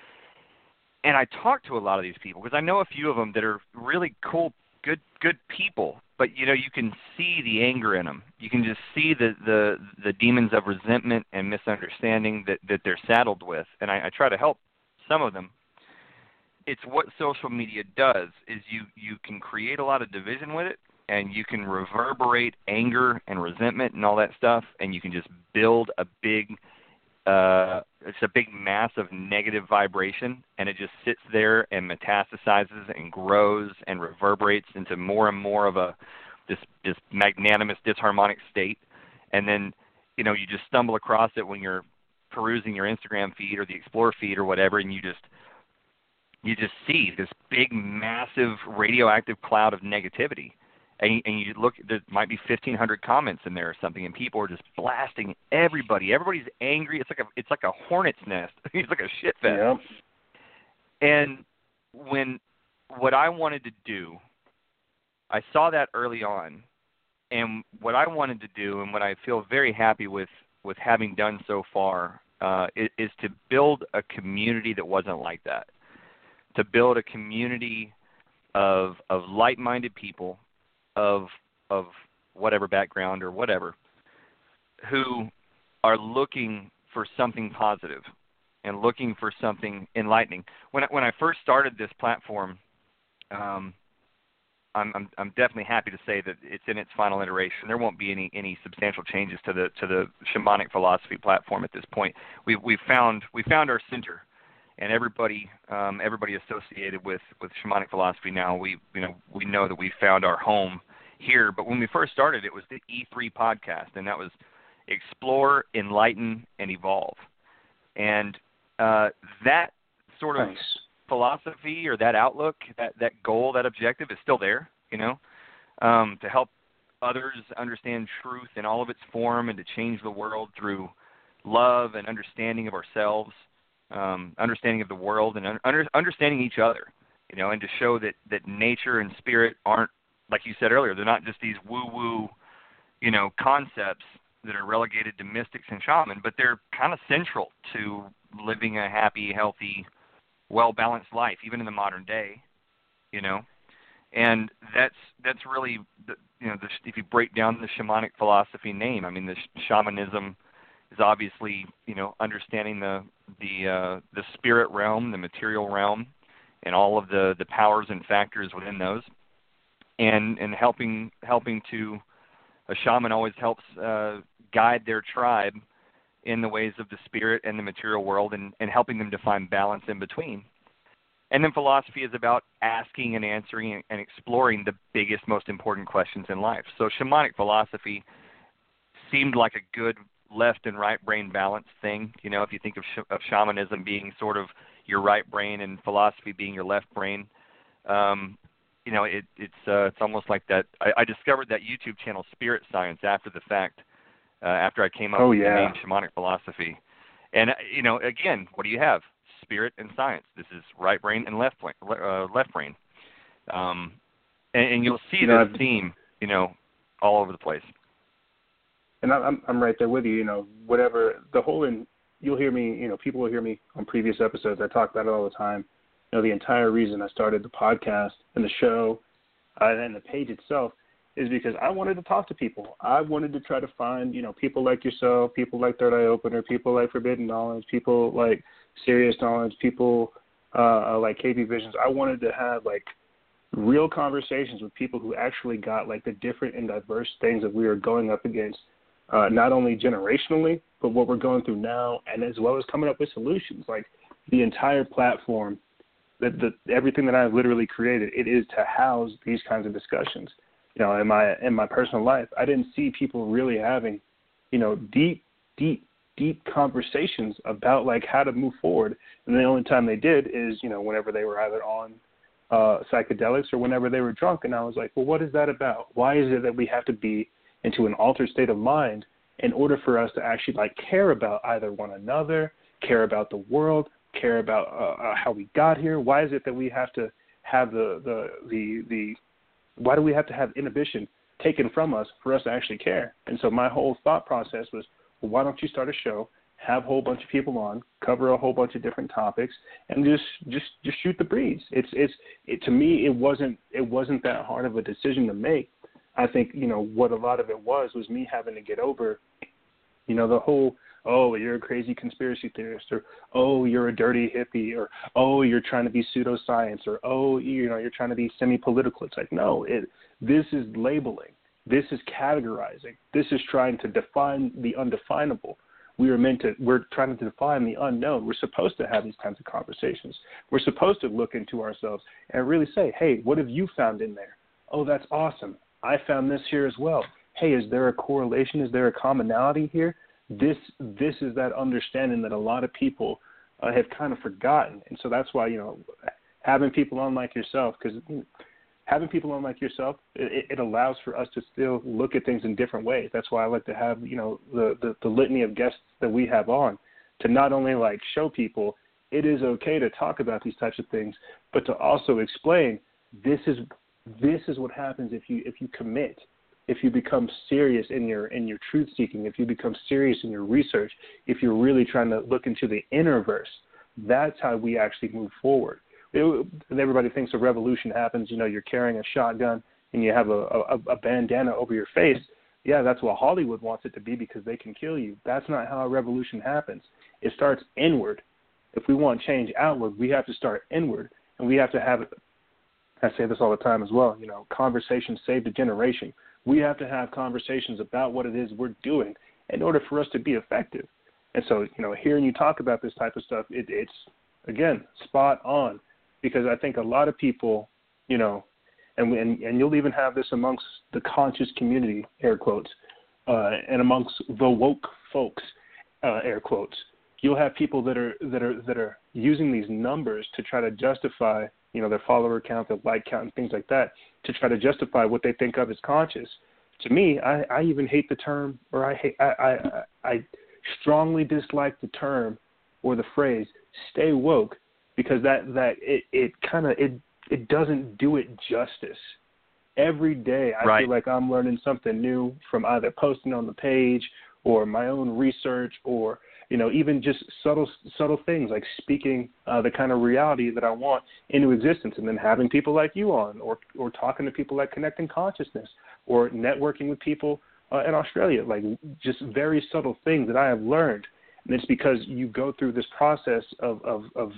And I talk to a lot of these people because I know a few of them that are really cool, good, good people. But you know, you can see the anger in them. You can just see the the, the demons of resentment and misunderstanding that, that they're saddled with. And I, I try to help some of them. It's what social media does is you you can create a lot of division with it, and you can reverberate anger and resentment and all that stuff, and you can just build a big, uh, it's a big mass of negative vibration, and it just sits there and metastasizes and grows and reverberates into more and more of a this this magnanimous disharmonic state, and then you know you just stumble across it when you're perusing your Instagram feed or the Explorer feed or whatever, and you just you just see this big, massive radioactive cloud of negativity. And, and you look, there might be fifteen hundred comments in there or something, and people are just blasting everybody. Everybody's angry. It's like a, it's like a hornet's nest. It's like a shit fest. Yep. And when what I wanted to do, I saw that early on, and what I wanted to do, and what I feel very happy with, with having done so far, uh, is, is to build a community that wasn't like that. To build a community of of like-minded people, of of whatever background or whatever, who are looking for something positive and looking for something enlightening. When I, when I first started this platform, um, I'm, I'm I'm definitely happy to say that it's in its final iteration. There won't be any, any substantial changes to the to the shamanic philosophy platform at this point. We we found we found our center. And everybody, um, everybody associated with, with shamanic philosophy now, we you know we know that we found our home here. But when we first started, it was the E three podcast, and that was Explore, Enlighten, and Evolve. And uh, that sort of nice. philosophy or that outlook, that, that goal, that objective is still there. You know, um, to help others understand truth in all of its form, and to change the world through love and understanding of ourselves. Um, understanding of the world and under, understanding each other, you know, and to show that, that nature and spirit aren't, like you said earlier, they're not just these woo-woo, you know, concepts that are relegated to mystics and shaman, but they're kind of central to living a happy, healthy, well-balanced life, even in the modern day, you know. And that's that's really, the, you know, the, if you break down the shamanic philosophy name, I mean, the sh- shamanism is obviously, you know, understanding the the uh, the spirit realm, the material realm, and all of the, the powers and factors within those, and and helping helping to a shaman always helps uh, guide their tribe in the ways of the spirit and the material world, and, and helping them to find balance in between. And then philosophy is about asking and answering and exploring the biggest, most important questions in life. So shamanic philosophy seemed like a good left and right brain balance thing. You know, if you think of, sh- of shamanism being sort of your right brain and philosophy being your left brain, um, you know, it, it's uh, it's almost like that. I, I discovered that YouTube channel, Spirit Science, after the fact, uh, after I came up oh, with yeah. the name shamanic philosophy. And, uh, you know, again, what do you have? Spirit and science. This is right brain and left brain. Uh, left brain. Um, and, and you'll see you know, this theme, you know, all over the place. And I'm I'm right there with you. You know, whatever the whole, and you'll hear me. You know, people will hear me on previous episodes. I talk about it all the time. You know, the entire reason I started the podcast and the show, uh, and the page itself, is because I wanted to talk to people. I wanted to try to find, you know, people like yourself, people like Third Eye Opener, people like Forbidden Knowledge, people like Serious Knowledge, people uh, like K B Visions. I wanted to have like real conversations with people who actually got like the different and diverse things that we are going up against, uh, not only generationally, but what we're going through now, and as well as coming up with solutions. Like the entire platform, that the, everything that I've literally created, it is to house these kinds of discussions. You know, in my in my personal life, I didn't see people really having, you know, deep, deep, deep conversations about like how to move forward. And the only time they did is, you know, whenever they were either on uh, psychedelics or whenever they were drunk. And I was like, well, what is that about? Why is it that we have to be into an altered state of mind in order for us to actually like care about either one another, care about the world, care about uh, uh, how we got here? Why is it that we have to have the, the, the, the, why do we have to have inhibition taken from us for us to actually care? And so my whole thought process was, well, why don't you start a show, have a whole bunch of people on, cover a whole bunch of different topics, and just just just shoot the breeze. It's it's it, to me it wasn't it wasn't that hard of a decision to make. I think, you know, what a lot of it was was me having to get over, you know, the whole, oh, you're a crazy conspiracy theorist, or oh, you're a dirty hippie, or oh, you're trying to be pseudoscience, or oh, you know, you're trying to be semi-political. It's like, no, it this is labeling. This is categorizing. This is trying to define the undefinable. We are meant to, we're trying to define the unknown. We're supposed to have these kinds of conversations. We're supposed to look into ourselves and really say, hey, what have you found in there? Oh, that's awesome. I found this here as well. Hey, is there a correlation? Is there a commonality here? This this is that understanding that a lot of people uh, have kind of forgotten. And so that's why, you know, having people on like yourself, because having people on like yourself, it, it allows for us to still look at things in different ways. That's why I like to have, you know, the, the, the litany of guests that we have on, to not only like show people it is okay to talk about these types of things, but to also explain this is this is what happens if you if you commit, if you become serious in your in your truth seeking, if you become serious in your research, if you're really trying to look into the inner verse. That's how we actually move forward. It, and everybody thinks a revolution happens, you know, you're carrying a shotgun and you have a, a, a bandana over your face. Yeah, that's what Hollywood wants it to be because they can kill you. That's not how a revolution happens. It starts inward. If we want change outward, we have to start inward. And we have to have, I say this all the time as well, you know, conversations saved a generation. We have to have conversations about what it is we're doing in order for us to be effective. And so, you know, hearing you talk about this type of stuff, it, it's, again, spot on. Because I think a lot of people, you know, and, and and you'll even have this amongst the conscious community, air quotes, uh, and amongst the woke folks, uh, air quotes. You'll have people that are that are that are using these numbers to try to justify, you know, their follower count, their like count, and things like that, to try to justify what they think of as conscious. To me, I, I even hate the term, or I hate, I, I I strongly dislike the term or the phrase "stay woke." Because that, that it, it kind of it it doesn't do it justice. Every day I right. feel like I'm learning something new from either posting on the page or my own research, or, you know, even just subtle subtle things like speaking uh, the kind of reality that I want into existence, and then having people like you on, or or talking to people like Connecting Consciousness, or networking with people uh, in Australia, like just very subtle things that I have learned. And it's because you go through this process of of, of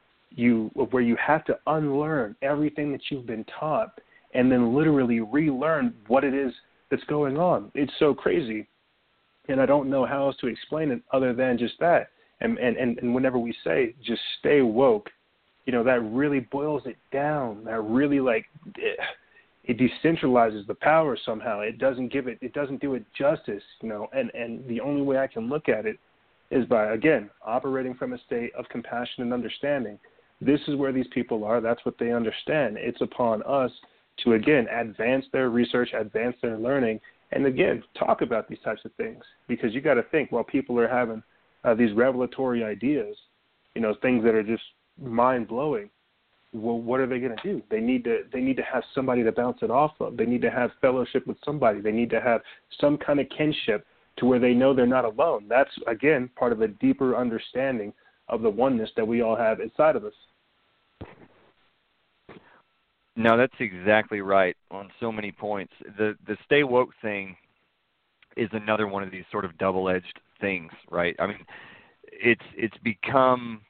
you where you have to unlearn everything that you've been taught and then literally relearn what it is that's going on. It's so crazy. And I don't know how else to explain it other than just that. And and, and, and whenever we say just stay woke, you know, that really boils it down. That really like it, it decentralizes the power somehow. It doesn't give it it doesn't do it justice, you know, and, and the only way I can look at it is by, again, operating from a state of compassion and understanding. This is where these people are. That's what they understand. It's upon us to, again, advance their research, advance their learning, and, again, talk about these types of things. Because you got to think, while people are having uh, these revelatory ideas, you know, things that are just mind-blowing, well, what are they going to do? They need to they need to have somebody to bounce it off of. They need to have fellowship with somebody. They need to have some kind of kinship to where they know they're not alone. That's, again, part of a deeper understanding of the oneness that we all have inside of us. No, that's exactly right on so many points. The the stay woke thing is another one of these sort of double-edged things, right? I mean, it's it's become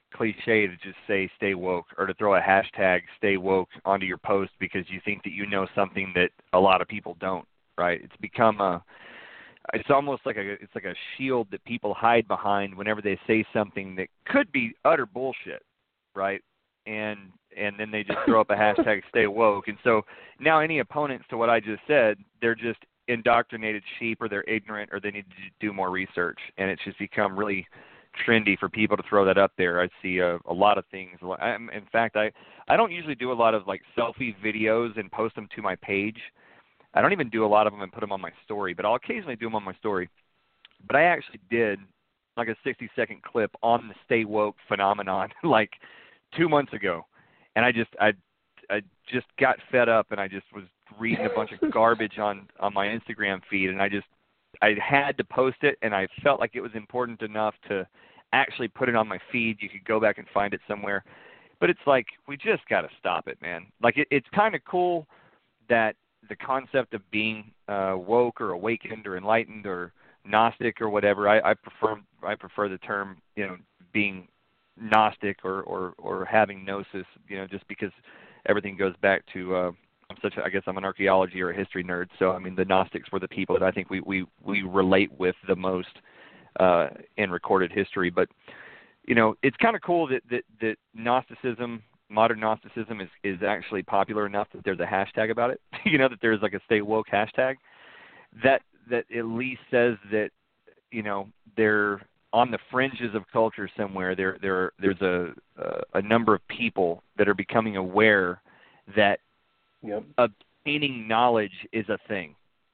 cliche to just say stay woke or to throw a hashtag stay woke onto your post because you think that you know something that a lot of people don't, right? It's become a it's almost like a it's like a shield that people hide behind whenever they say something that could be utter bullshit, right? And and then they just throw up a hashtag stay woke. And so now any opponents to what I just said, they're just indoctrinated sheep, or they're ignorant, or they need to do more research. And it's just become really trendy for people to throw that up there. I see a, a lot of things. I'm, in fact, I, I don't usually do a lot of like selfie videos and post them to my page. I don't even do a lot of them and put them on my story, but I'll occasionally do them on my story. But I actually did like a sixty second clip on the stay woke phenomenon like two months ago. And I just, I, I just got fed up, and I just was reading a bunch of garbage on, on my Instagram feed, and I just, I had to post it, and I felt like it was important enough to actually put it on my feed. You could go back and find it somewhere. But it's like, we just got to stop it, man. Like, it, it's kind of cool that the concept of being uh, woke or awakened or enlightened or Gnostic or whatever, I, I prefer I prefer the term, you know, being Gnostic or, or, or having gnosis, you know, just because everything goes back to, uh, I'm such a, I guess I'm an archaeology or a history nerd. So, I mean, the Gnostics were the people that I think we, we, we relate with the most uh, in recorded history. But, you know, it's kind of cool that, that, that Gnosticism, modern Gnosticism is, is actually popular enough that there's a hashtag about it, you know, that there's like a stay woke hashtag that, that at least says that, you know, they're on the fringes of culture somewhere. There, there, there's a, a number of people that are becoming aware that Yep. obtaining knowledge is a thing.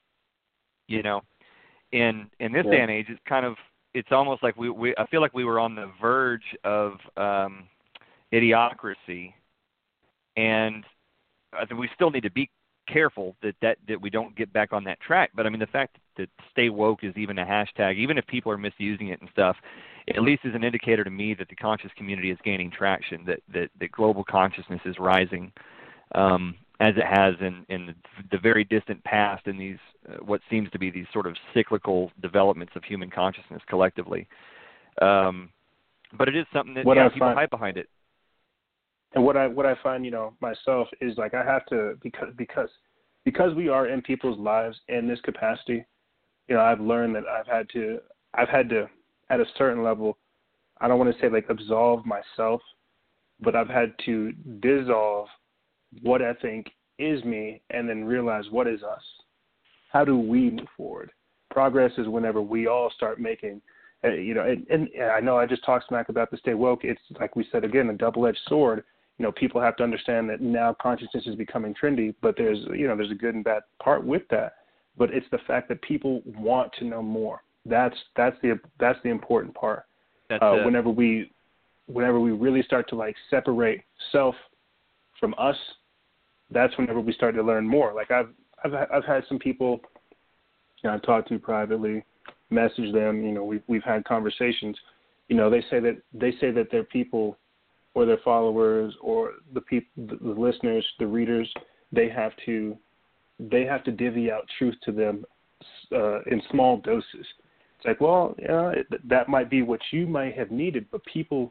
You know, in in this yep. day and age, it's kind of it's almost like we, we I feel like we were on the verge of um, idiocracy, and I think we still need to be careful that, that that we don't get back on that track. But I mean, the fact that stay woke is even a hashtag, even if people are misusing it and stuff, it at least is an indicator to me that the conscious community is gaining traction, that that, that global consciousness is rising. Um, as it has in, in the very distant past in these, uh, what seems to be these sort of cyclical developments of human consciousness collectively. Um, but it is something that yeah, people find, hide behind it. And what I what I find, you know, myself is like I have to, because because because we are in people's lives in this capacity, you know, I've learned that I've had to I've had to at a certain level, I don't want to say like absolve myself, but I've had to dissolve what I think is me, and then realize what is us. How do we move forward? Progress is whenever we all start making, uh, you know, and, and I know I just talked smack about the stay woke. It's like we said again, a double-edged sword. You know, people have to understand that now consciousness is becoming trendy, but there's, you know, there's a good and bad part with that. But it's the fact that people want to know more. That's that's the that's the important part. That's uh, it. Whenever we, whenever we really start to like separate self from us, that's whenever we start to learn more. Like I've I've I've had some people, you know, I've talked to privately, message them. You know, we've we've had conversations. You know, they say that they say that their people, or their followers, or the people, the, the listeners, the readers, they have to they have to divvy out truth to them uh, in small doses. It's like, well, yeah, it, that might be what you might have needed, but people,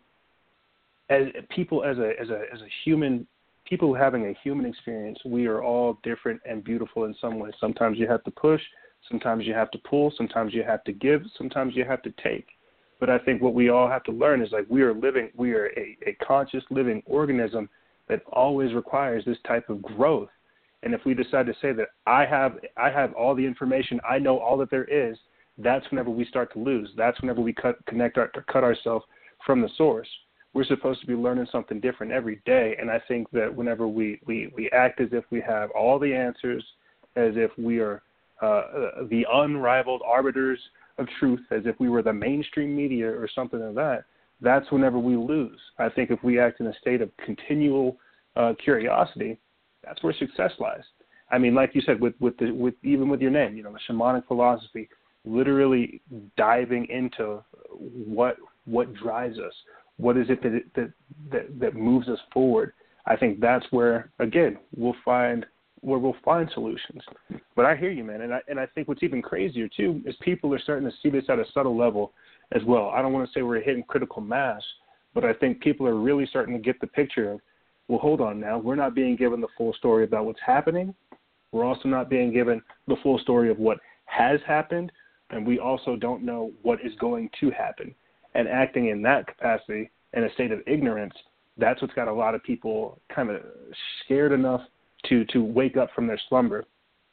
as people as a as a as a human. People having a human experience, we are all different and beautiful in some ways. Sometimes you have to push, sometimes you have to pull, sometimes you have to give, sometimes you have to take. But I think what we all have to learn is like we are living, we are a, a conscious living organism that always requires this type of growth. And if we decide to say that I have I have all the information, I know all that there is, that's whenever we start to lose. That's whenever we cut connect our, cut ourselves from the source. We're supposed to be learning something different every day, and I think that whenever we, we, we act as if we have all the answers, as if we are uh, the unrivaled arbiters of truth, as if we were the mainstream media or something like that, that's whenever we lose. I think if we act in a state of continual uh, curiosity, that's where success lies. I mean, like you said, with with, the, with even with your name, you know, the shamanic philosophy, literally diving into what what drives us. What is it that, it that that that moves us forward? I think that's where, again, we'll find where we'll find solutions. But I hear you, man, and I and I think what's even crazier too is people are starting to see this at a subtle level as well. I don't want to say we're hitting critical mass, But I think people are really starting to get the picture of, well, hold on now. We're not being given the full story about what's happening. We're also not being given the full story of what has happened, and we also don't know what is going to happen. And acting in that capacity, in a state of ignorance, that's what's got a lot of people kind of scared enough to, to wake up from their slumber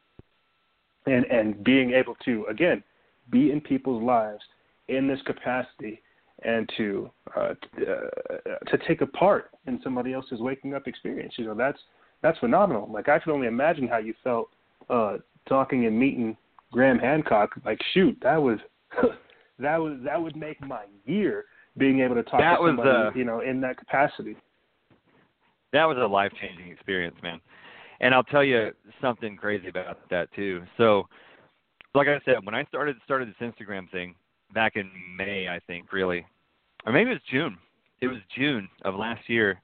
and, and being able to, again, be in people's lives in this capacity and to uh, uh, to take a part in somebody else's waking up experience. You know, that's that's phenomenal. Like, I can only imagine how you felt uh, talking and meeting Graham Hancock. Like, shoot, that was that was that would make my year, being able to talk that to was, somebody, uh, you know, in that capacity. That was a life-changing experience, man. And I'll tell you something crazy about that too. So, like I said, when I started started this Instagram thing back in May, I think, really, or maybe it was June. It was June of last year.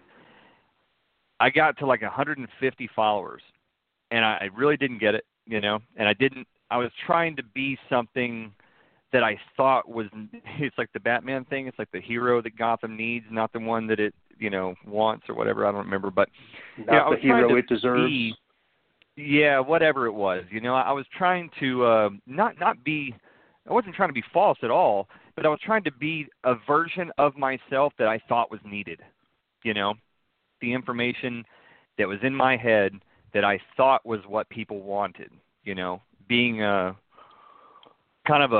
I got to like one hundred fifty followers, and I, I really didn't get it, you know. And I didn't. I was trying to be something that I thought was. It's like the Batman thing. It's like the hero that Gotham needs, not the one that it, you know, wants or whatever. I don't remember, but not you know, I was the hero trying to it deserves. Be, yeah, whatever it was. You know, I was trying to uh, not not be. I wasn't trying to be false at all, but I was trying to be a version of myself that I thought was needed. You know, the information that was in my head that I thought was what people wanted. You know, being a kind of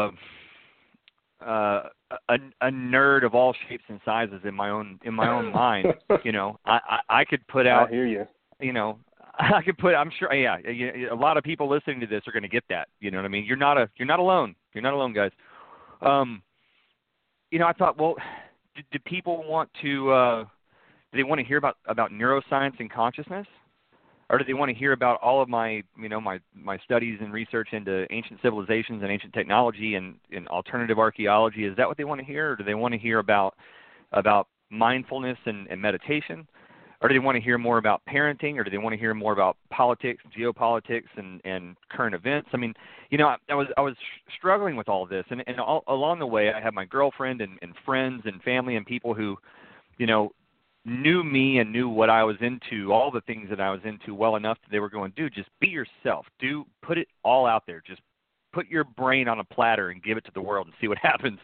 a uh, a, a nerd of all shapes and sizes in my own in my own mind. You know, I, I I could put out. I hear you. You know, I could put. I'm sure. Yeah, a lot of people listening to this are going to get that. You know what I mean? You're not a. You're not alone. You're not alone, guys. Um, you know, I thought, well, do, do people want to? Uh, do they want to hear about about neuroscience and consciousness, or do they want to hear about all of my, you know, my my studies and research into ancient civilizations and ancient technology and, and alternative archaeology? Is that what they want to hear, or do they want to hear about about mindfulness and, and meditation? Or do they want to hear more about parenting, or do they want to hear more about politics, geopolitics, and, and current events? I mean, you know, I, I was I was struggling with all of this, and, and all, along the way, I had my girlfriend and, and friends and family and people who, you know, knew me and knew what I was into, all the things that I was into well enough that they were going, dude, just be yourself. Do put it all out there. Just put your brain on a platter and give it to the world and see what happens.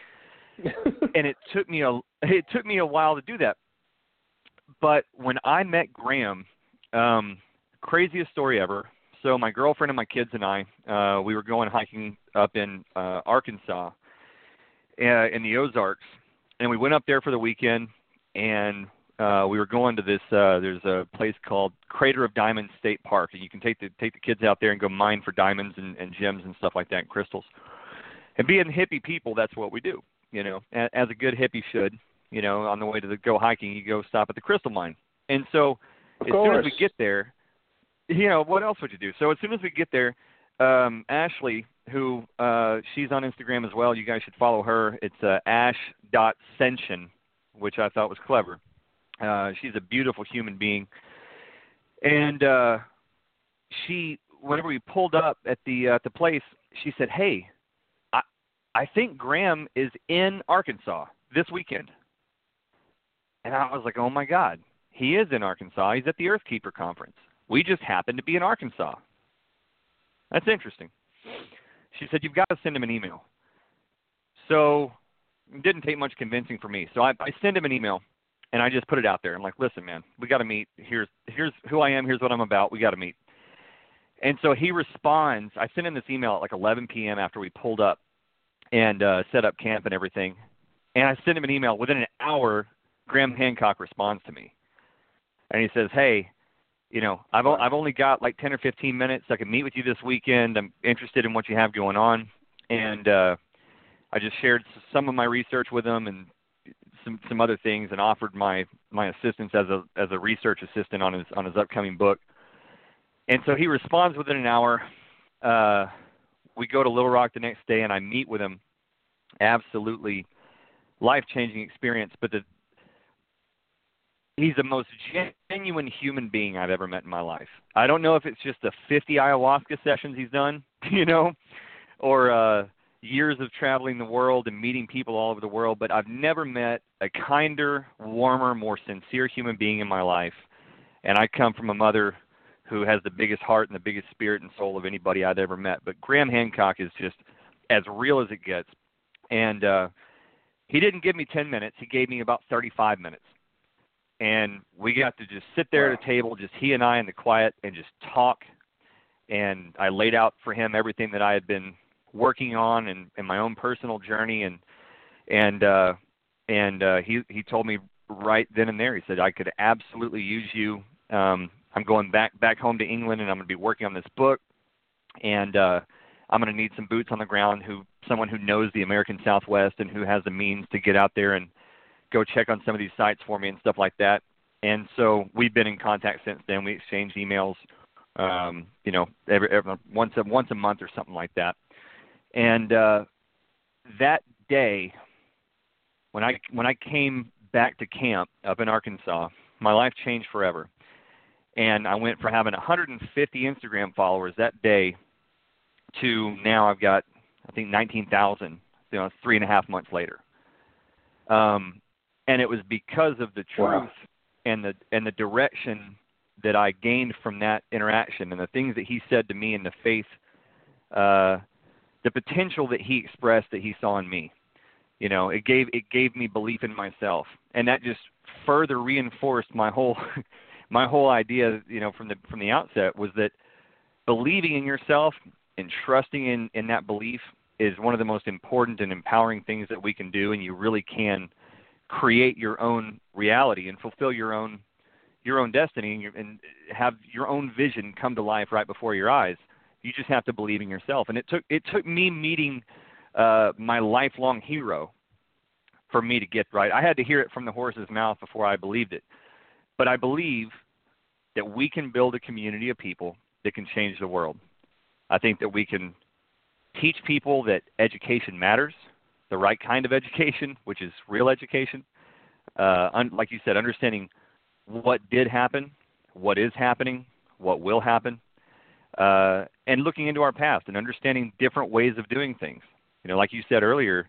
And it took me a it took me a while to do that. But when I met Graham, um, craziest story ever. So my girlfriend and my kids and I, uh, we were going hiking up in uh, Arkansas, uh, in the Ozarks, and we went up there for the weekend, and uh, we were going to this. Uh, there's a place called Crater of Diamonds State Park, and you can take the take the kids out there and go mine for diamonds and, and gems and stuff like that, and crystals. And being hippie people, that's what we do, you know, as a good hippie should. You know, on the way to the go hiking, you go stop at the crystal mine. And so of as course. soon as we get there, you know, what else would you do? So as soon as we get there, um, Ashley, who uh, she's on Instagram as well, you guys should follow her. It's uh, ash dot sensation, which I thought was clever. Uh, she's a beautiful human being. And uh, she, whenever we pulled up at the uh, the place, she said, hey, I, I think Graham is in Arkansas this weekend. And I was like, oh, my God, he is in Arkansas. He's at the Earthkeeper Conference. We just happen to be in Arkansas. That's interesting. She said, you've got to send him an email. So it didn't take much convincing for me. So I, I send him an email, and I just put it out there. I'm like, listen, man, we got to meet. Here's here's who I am. Here's what I'm about. We got to meet. And so he responds. I sent him this email at like eleven p.m. after we pulled up and uh, set up camp and everything. And I sent him an email. Within an hour, Graham Hancock responds to me, and he says, hey, you know, I've, o- I've only got like ten or fifteen minutes. I can meet with you this weekend. I'm interested in what you have going on. And uh, I just shared some of my research with him and some, some other things, and offered my, my assistance as a, as a research assistant on his, on his upcoming book. And so he responds within an hour. Uh, we go to Little Rock the next day, and I meet with him. Absolutely life-changing experience. But the he's the most genuine human being I've ever met in my life. I don't know if it's just the fifty ayahuasca sessions he's done, you know, or uh, years of traveling the world and meeting people all over the world, but I've never met a kinder, warmer, more sincere human being in my life. And I come from a mother who has the biggest heart and the biggest spirit and soul of anybody I'd ever met. But Graham Hancock is just as real as it gets. And uh, he didn't give me ten minutes. He gave me about thirty-five minutes. And we got to just sit there wow. at a table, just he and I in the quiet, and just talk. And I laid out for him everything that I had been working on and in my own personal journey. And and uh, and uh, he, he told me right then and there, he said, I could absolutely use you. Um, I'm going back back home to England, and I'm going to be working on this book. And uh, I'm going to need some boots on the ground, who someone who knows the American Southwest and who has the means to get out there and go check on some of these sites for me and stuff like that. And so we've been in contact since then. We exchanged emails, um, you know, every, every once a once a month or something like that. And uh, that day, when I when I came back to camp up in Arkansas, my life changed forever. And I went from having one hundred fifty Instagram followers that day to now I've got, I think, nineteen thousand, you know, three and a half months later. Um, and it was because of the truth wow. and the and the direction that I gained from that interaction and the things that he said to me and the faith, uh, the potential that he expressed that he saw in me. You know, it gave it gave me belief in myself, and that just further reinforced my whole my whole idea. You know, from the from the outset was that believing in yourself and trusting in, in that belief is one of the most important and empowering things that we can do, and you really can create your own reality and fulfill your own your own destiny and, your, and have your own vision come to life right before your eyes. You just have to believe in yourself, and it took it took me meeting uh, my lifelong hero for me to get right. I had to hear it from the horse's mouth before I believed it, but I believe that we can build a community of people that can change the world. I think that we can teach people that education matters, the right kind of education, which is real education. Uh, un- like you said, understanding what did happen, what is happening, what will happen, uh, and looking into our past and understanding different ways of doing things. You know, like you said earlier,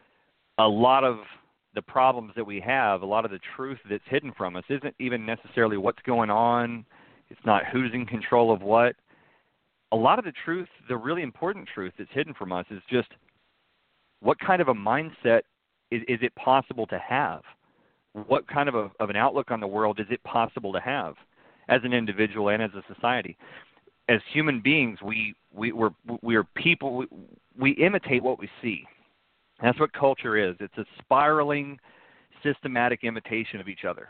a lot of the problems that we have, a lot of the truth that's hidden from us isn't even necessarily what's going on. It's not who's in control of what. A lot of the truth, the really important truth that's hidden from us is just what kind of a mindset is, is it possible to have? What kind of, a, of an outlook on the world is it possible to have as an individual and as a society? As human beings, we, we, we're, we are people, we, we imitate what we see. That's what culture is. It's a spiraling, systematic imitation of each other.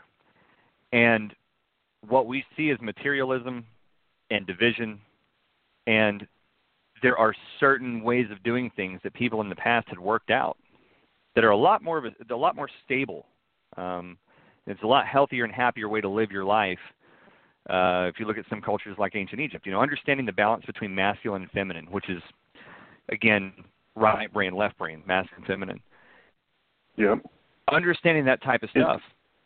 And what we see is materialism and division. And there are certain ways of doing things that people in the past had worked out that are a lot more of a, a lot more stable. Um, it's a lot healthier and happier way to live your life. Uh, if you look at some cultures like ancient Egypt, you know, understanding the balance between masculine and feminine, which is, again, right brain, left brain, masculine, feminine. Yep. Understanding that type of stuff.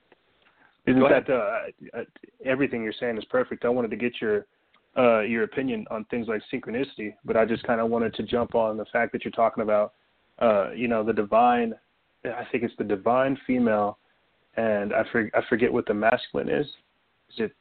Isn't that uh, everything you're saying is perfect? I wanted to get your uh, your opinion on things like synchronicity, but I just kind of wanted to jump on the fact that you're talking about, uh, you know, the divine. I think it's the divine female, and I for, I forget what the masculine is. Is it?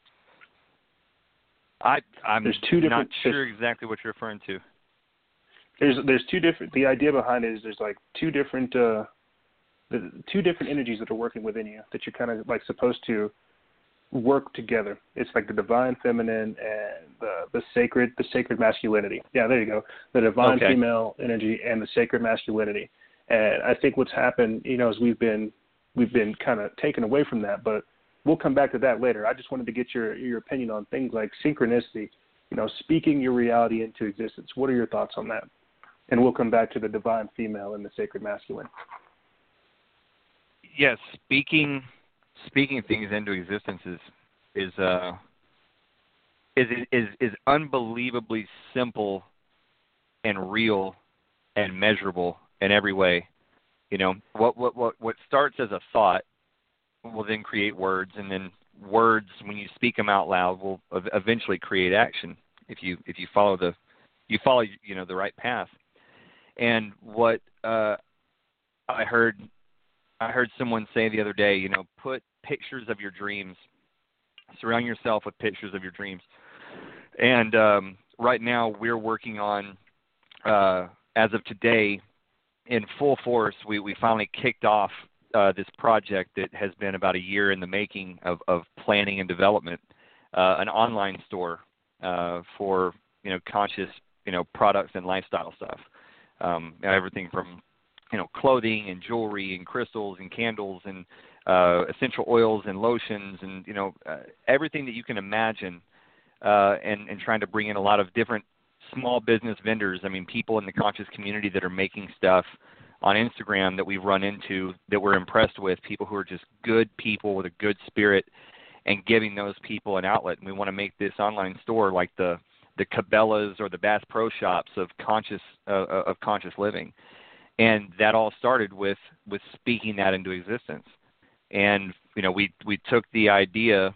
I I'm there's two different, not sure exactly what you're referring to. There's there's two different. The idea behind it is there's like two different uh, the two different energies that are working within you that you're kind of like supposed to work together. It's like the divine feminine and the the sacred the sacred masculinity. Yeah, there you go. The divine okay. female energy and the sacred masculinity. And I think what's happened, you know, is we've been we've been kind of taken away from that, but we'll come back to that later. I just wanted to get your your opinion on things like synchronicity, you know, speaking your reality into existence. What are your thoughts on that? And we'll come back to the divine female and the sacred masculine. Yes, speaking speaking things into existence is is uh is is is unbelievably simple and real and measurable in every way. You know, what what what what starts as a thought will then create words, and then words, when you speak them out loud, will eventually create action if you if you follow the you follow you know the right path. And what uh, I heard I heard someone say the other day, you know, put pictures of your dreams, surround yourself with pictures of your dreams. And um, right now we're working on, uh, as of today, in full force, we, we finally kicked off uh, this project that has been about a year in the making of, of planning and development, uh, an online store uh, for, you know, conscious, you know, products and lifestyle stuff. Um, everything from, you know, clothing and jewelry and crystals and candles and uh, essential oils and lotions and, you know, uh, everything that you can imagine, uh, and, and trying to bring in a lot of different small business vendors. I mean, people in the conscious community that are making stuff on Instagram that we've run into that we're impressed with, people who are just good people with a good spirit, and giving those people an outlet. And we want to make this online store like the, the Cabela's or the Bass Pro Shops of conscious, uh, of conscious living. And that all started with, with speaking that into existence. And, you know, we, we took the idea,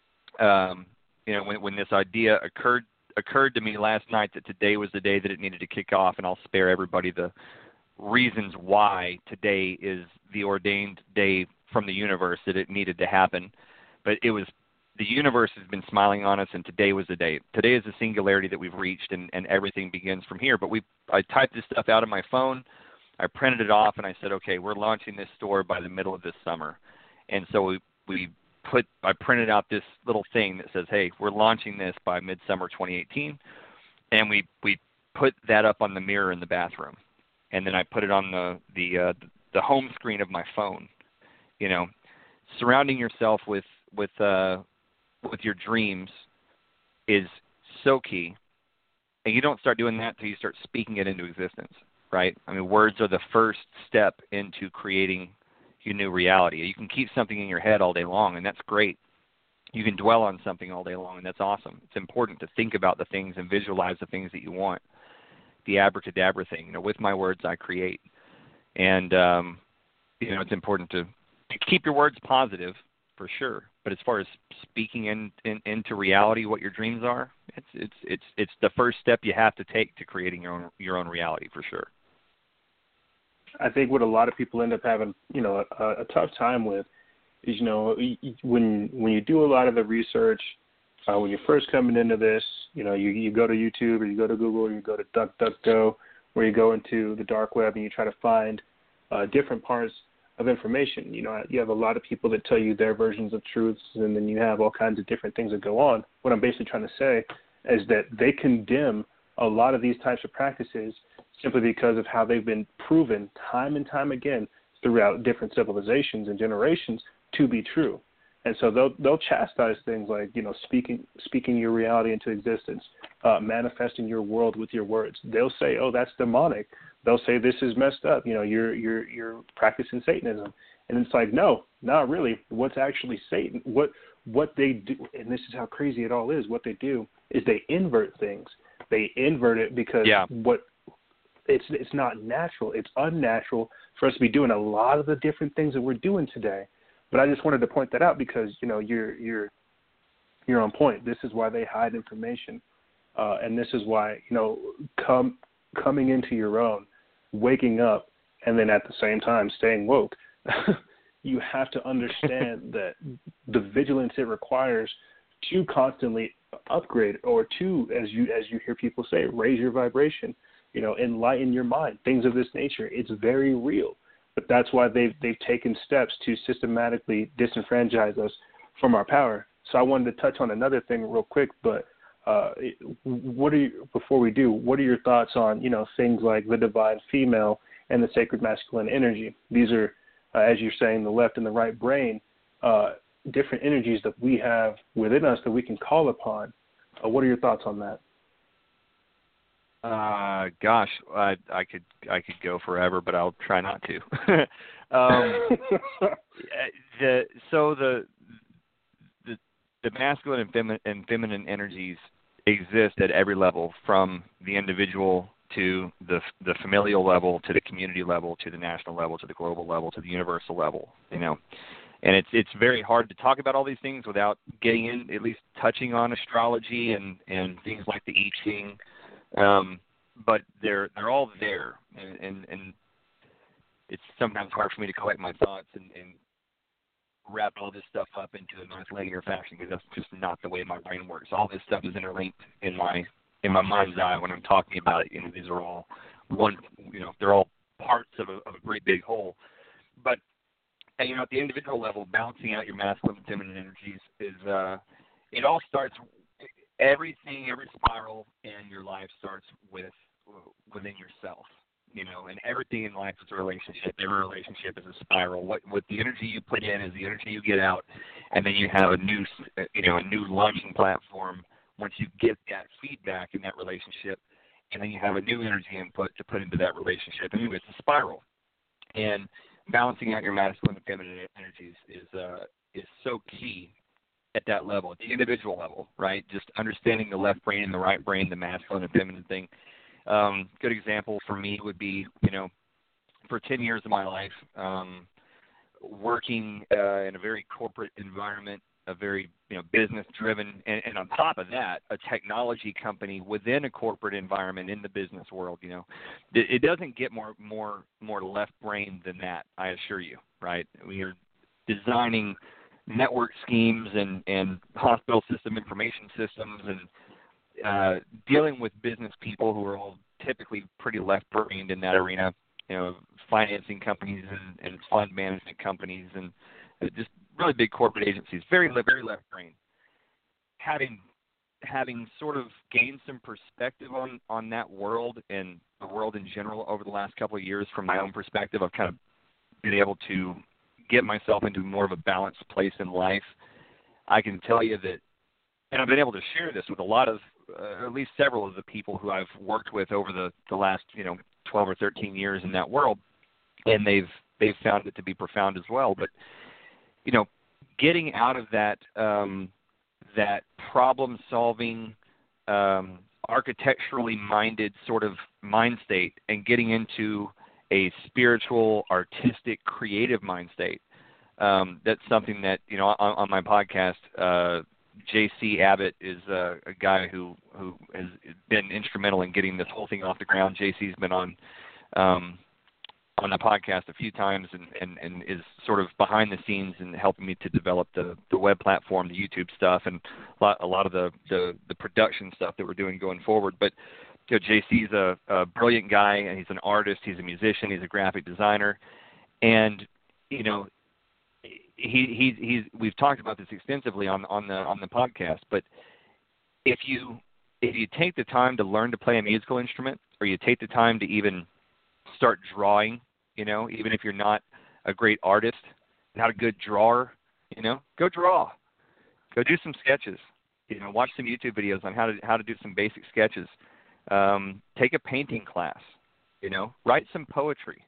um, you know, when, when this idea occurred, occurred to me last night that today was the day that it needed to kick off, and I'll spare everybody the reasons why today is the ordained day from the universe that it needed to happen. But it was, the universe has been smiling on us, and today was the day. Today is the singularity that we've reached, and, and everything begins from here. But we, I typed this stuff out on my phone. I printed it off, and I said, okay, we're launching this store by the middle of this summer. And so we, we put, I printed out this little thing that says, hey, we're launching this by midsummer twenty eighteen. And we, we put that up on the mirror in the bathroom. And then I put it on the, the, uh, the home screen of my phone. You know, surrounding yourself with, with, uh, with your dreams is so key. And you don't start doing that until you start speaking it into existence. Right? I mean, words are the first step into creating your new reality. You can keep something in your head all day long, and that's great. You can dwell on something all day long, and that's awesome. It's important to think about the things and visualize the things that you want. The abracadabra thing, you know, with my words I create. And, um, you know, it's important to, to keep your words positive, for sure. But as far as speaking in, in, into reality what your dreams are, it's it's it's it's the first step you have to take to creating your own your own reality, for sure. I think what a lot of people end up having, you know, a, a tough time with is, you know, when when you do a lot of the research, uh, when you're first coming into this, you know, you, you go to YouTube or you go to Google or you go to DuckDuckGo, where you go into the dark web and you try to find uh, different parts of information. You know, you have a lot of people that tell you their versions of truths, and then you have all kinds of different things that go on. What I'm basically trying to say is that they condemn a lot of these types of practices simply because of how they've been proven time and time again throughout different civilizations and generations to be true. And so they'll they'll chastise things like, you know, speaking speaking your reality into existence, uh, manifesting your world with your words. They'll say, oh, that's demonic. They'll say this is messed up. You know, you're you're you're practicing Satanism. And it's like, no, not really. What's actually Satan? What what they do, and this is how crazy it all is. What they do is they invert things. They invert it because yeah. what it's it's not natural. It's unnatural for us to be doing a lot of the different things that we're doing today. But I just wanted to point that out because, you know, you're you're you're on point. This is why they hide information, uh, and this is why, you know, come coming into your own, waking up, and then at the same time staying woke. You have to understand that the vigilance it requires to constantly upgrade, or to, as you as you hear people say, raise your vibration. You know, enlighten your mind. Things of this nature. It's very real. But that's why they've they've taken steps to systematically disenfranchise us from our power. So I wanted to touch on another thing real quick. But uh, what are you, before we do, what are your thoughts on, you know, things like the divine female and the sacred masculine energy? These are, uh, as you're saying, the left and the right brain, uh, different energies that we have within us that we can call upon. Uh, what are your thoughts on that? Uh, gosh, I, I could I could go forever, but I'll try not to. um, the so the the the masculine and, femi- and feminine energies exist at every level, from the individual to the the familial level, to the community level, to the national level, to the global level, to the universal level. You know, and it's it's very hard to talk about all these things without getting in, at least touching on astrology and, and things like the I Ching. Um, but they're they're all there, and, and and it's sometimes hard for me to collect my thoughts and, and wrap all this stuff up into a nice linear fashion because that's just not the way my brain works. All this stuff is interlinked in my in my mind's eye when I'm talking about it. You know, these are all one. You know, they're all parts of a, of a great big whole. But and, you know, at the individual level, balancing out your masculine and feminine energies is uh, it all starts. Everything, every spiral in your life starts with within yourself. You know, and everything in life is a relationship. Every relationship is a spiral. What what the energy you put in is the energy you get out, and then you have a new, you know, a new launching platform once you get that feedback in that relationship, and then you have a new energy input to put into that relationship. And it's a spiral. And balancing out your masculine and feminine energies is uh, is so key at that level, at the individual level, right? Just understanding the left brain and the right brain, the masculine and feminine thing. Um, good example for me would be, you know, for ten years of my life, um, working uh, in a very corporate environment, a very, you know, business-driven, and, and on top of that, a technology company within a corporate environment in the business world. You know, it, it doesn't get more, more, more left brain than that. I assure you, right? We are designing network schemes and, and hospital system information systems and uh, dealing with business people who are all typically pretty left-brained in that arena, you know, financing companies and, and fund management companies and just really big corporate agencies, very, very left-brained. Having having sort of gained some perspective on, on that world and the world in general over the last couple of years from my own perspective, I've kind of been able to get myself into more of a balanced place in life. I can tell you that, and I've been able to share this with a lot of, uh, at least several of the people who I've worked with over the, the last, you know, twelve or thirteen years in that world, and they've they've found it to be profound as well. But, you know, getting out of that um, that problem-solving, um, architecturally minded sort of mind state and getting into a spiritual, artistic, creative mind state. Um, that's something that, you know, on, on my podcast, uh, J C Abbott is uh, a guy who, who has been instrumental in getting this whole thing off the ground. J C's been on um, on the podcast a few times and, and, and is sort of behind the scenes and helping me to develop the, the web platform, the YouTube stuff, and a lot, a lot of the, the, the production stuff that we're doing going forward. But you know, J C's a, a brilliant guy, and he's an artist, he's a musician, he's a graphic designer, and you know, he he he's we've talked about this extensively on on the on the podcast. But if you if you take the time to learn to play a musical instrument, or you take the time to even start drawing, you know, even if you're not a great artist, not a good drawer, you know, go draw, go do some sketches, you know, watch some YouTube videos on how to how to do some basic sketches. Um, take a painting class, you know, write some poetry.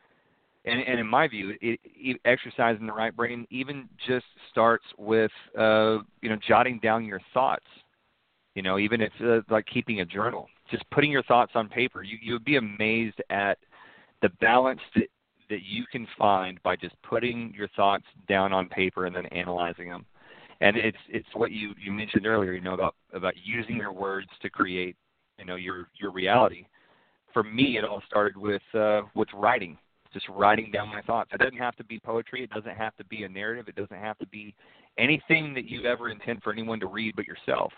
And, and in my view, it, it, exercising the right brain even just starts with, uh, you know, jotting down your thoughts, you know, even if uh, like keeping a journal, just putting your thoughts on paper. You, you would be amazed at the balance that, that you can find by just putting your thoughts down on paper and then analyzing them. And it's it's what you, you mentioned earlier, you know, about, about using your words to create, you know, your your reality. For me, it all started with uh, with writing, just writing down my thoughts. It doesn't have to be poetry. It doesn't have to be a narrative. It doesn't have to be anything that you ever intend for anyone to read but yourself.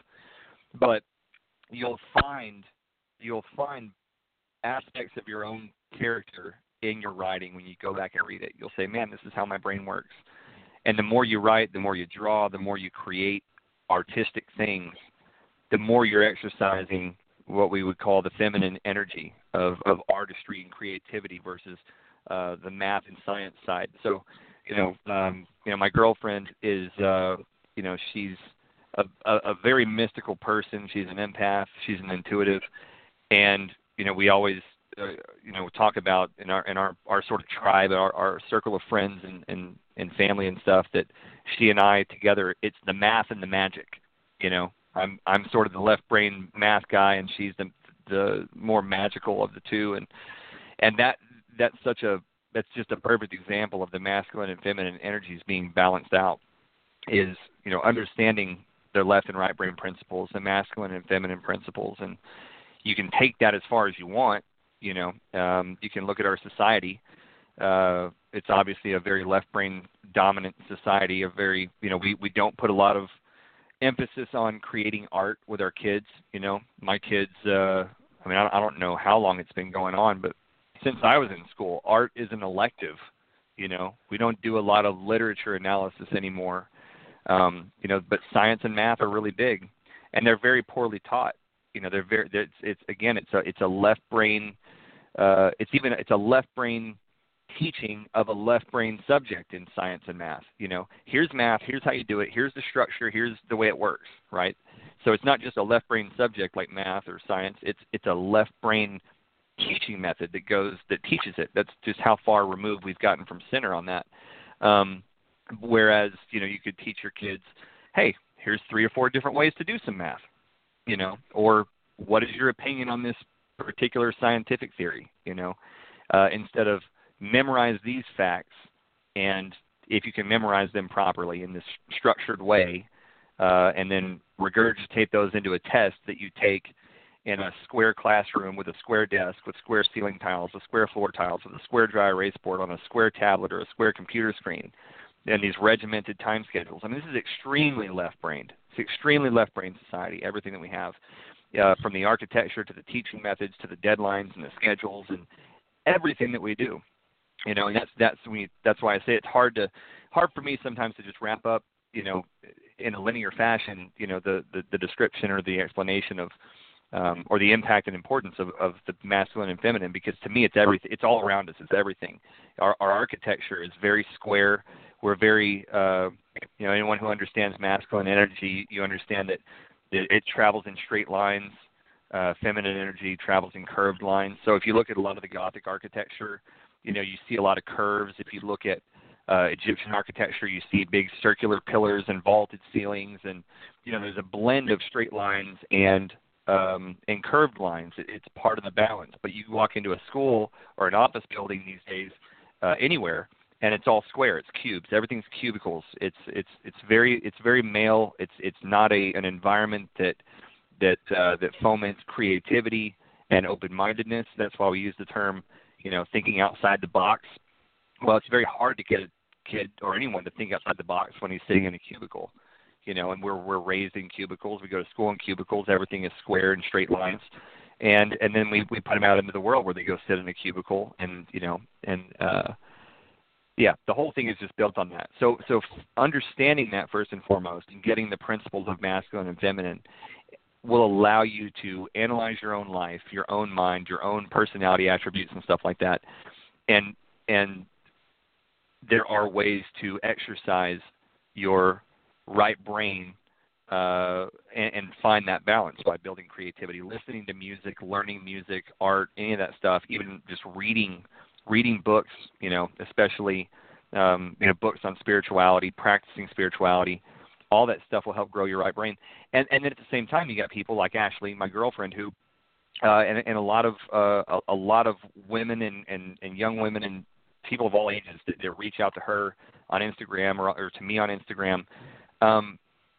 But you'll find you'll find aspects of your own character in your writing when you go back and read it. You'll say, man, this is how my brain works. And the more you write, the more you draw, the more you create artistic things, the more you're exercising what we would call the feminine energy of, of artistry and creativity versus uh, the math and science side. So, you know, um, you know, my girlfriend is, uh, you know, she's a, a, a very mystical person. She's an empath. She's an intuitive, and you know, we always, uh, you know, talk about in our in our, our sort of tribe, our, our circle of friends and, and, and family and stuff, that she and I together, it's the math and the magic, you know. I'm I'm sort of the left brain math guy, and she's the the more magical of the two, and and that that's such a that's just a perfect example of the masculine and feminine energies being balanced out. Is, you know, understanding their left and right brain principles, the masculine and feminine principles, and you can take that as far as you want. You know, um, you can look at our society Uh, it's obviously a very left brain dominant society. A very, you know, we, we don't put a lot of emphasis on creating art with our kids. You know, my kids, uh, I mean, I, I don't know how long it's been going on, but since I was in school, art is an elective. You know, we don't do a lot of literature analysis anymore. Um, you know, but science and math are really big, and they're very poorly taught. You know, they're very. It's, it's again, it's a it's a left brain. Uh, it's even it's a left brain teaching of a left brain subject in science and math. You know, here's math, here's how you do it, here's the structure, here's the way it works, right? So it's not just a left brain subject like math or science. It's it's a left brain teaching method that goes that teaches it. That's just how far removed we've gotten from center on that. Um, whereas, you know, you could teach your kids, hey, here's three or four different ways to do some math, you know, or what is your opinion on this particular scientific theory, you know, uh, instead of memorize these facts, and if you can memorize them properly in this structured way, uh, and then regurgitate those into a test that you take in a square classroom with a square desk, with square ceiling tiles, with square floor tiles, with a square dry erase board on a square tablet or a square computer screen, and these regimented time schedules. I mean, this is extremely left-brained. It's extremely left-brained society, everything that we have, uh, from the architecture to the teaching methods to the deadlines and the schedules and everything that we do. You know, and that's that's we that's why I say it's hard to hard for me sometimes to just wrap up, you know, in a linear fashion, you know, the, the, the description or the explanation of um, or the impact and importance of, of the masculine and feminine, because to me it's everything. It's all around us. It's everything. Our, our architecture is very square. We're very, uh, you know, anyone who understands masculine energy, you understand that it, it travels in straight lines. Uh, feminine energy travels in curved lines. So if you look at a lot of the Gothic architecture, you know, you see a lot of curves. If you look at uh, Egyptian architecture, you see big circular pillars and vaulted ceilings, and you know, there's a blend of straight lines and um, and curved lines. It, it's part of the balance. But you walk into a school or an office building these days, uh, anywhere, and it's all square. It's cubes. Everything's cubicles. It's it's it's very it's very male. It's it's not a an environment that that uh, that foments creativity and open-mindedness. That's why we use the term, you know, thinking outside the box. Well, it's very hard to get a kid or anyone to think outside the box when he's sitting in a cubicle, you know, and we're, we're raised in cubicles. We go to school in cubicles. Everything is square and straight lines. And, and then we, we put them out into the world where they go sit in a cubicle and, you know, and, uh, yeah, the whole thing is just built on that. So, so understanding that first and foremost and getting the principles of masculine and feminine will allow you to analyze your own life, your own mind, your own personality attributes and stuff like that. And and there are ways to exercise your right brain uh, and, and find that balance by building creativity, listening to music, learning music, art, any of that stuff, even just reading reading books, you know, especially um, you know, books on spirituality, practicing spirituality. All that stuff will help grow your right brain. And and then at the same time, you got people like Ashley, my girlfriend, who uh, and, and a lot of uh, a, a lot of women and, and, and young women and people of all ages that, that reach out to her on Instagram or, or to me on Instagram. Um,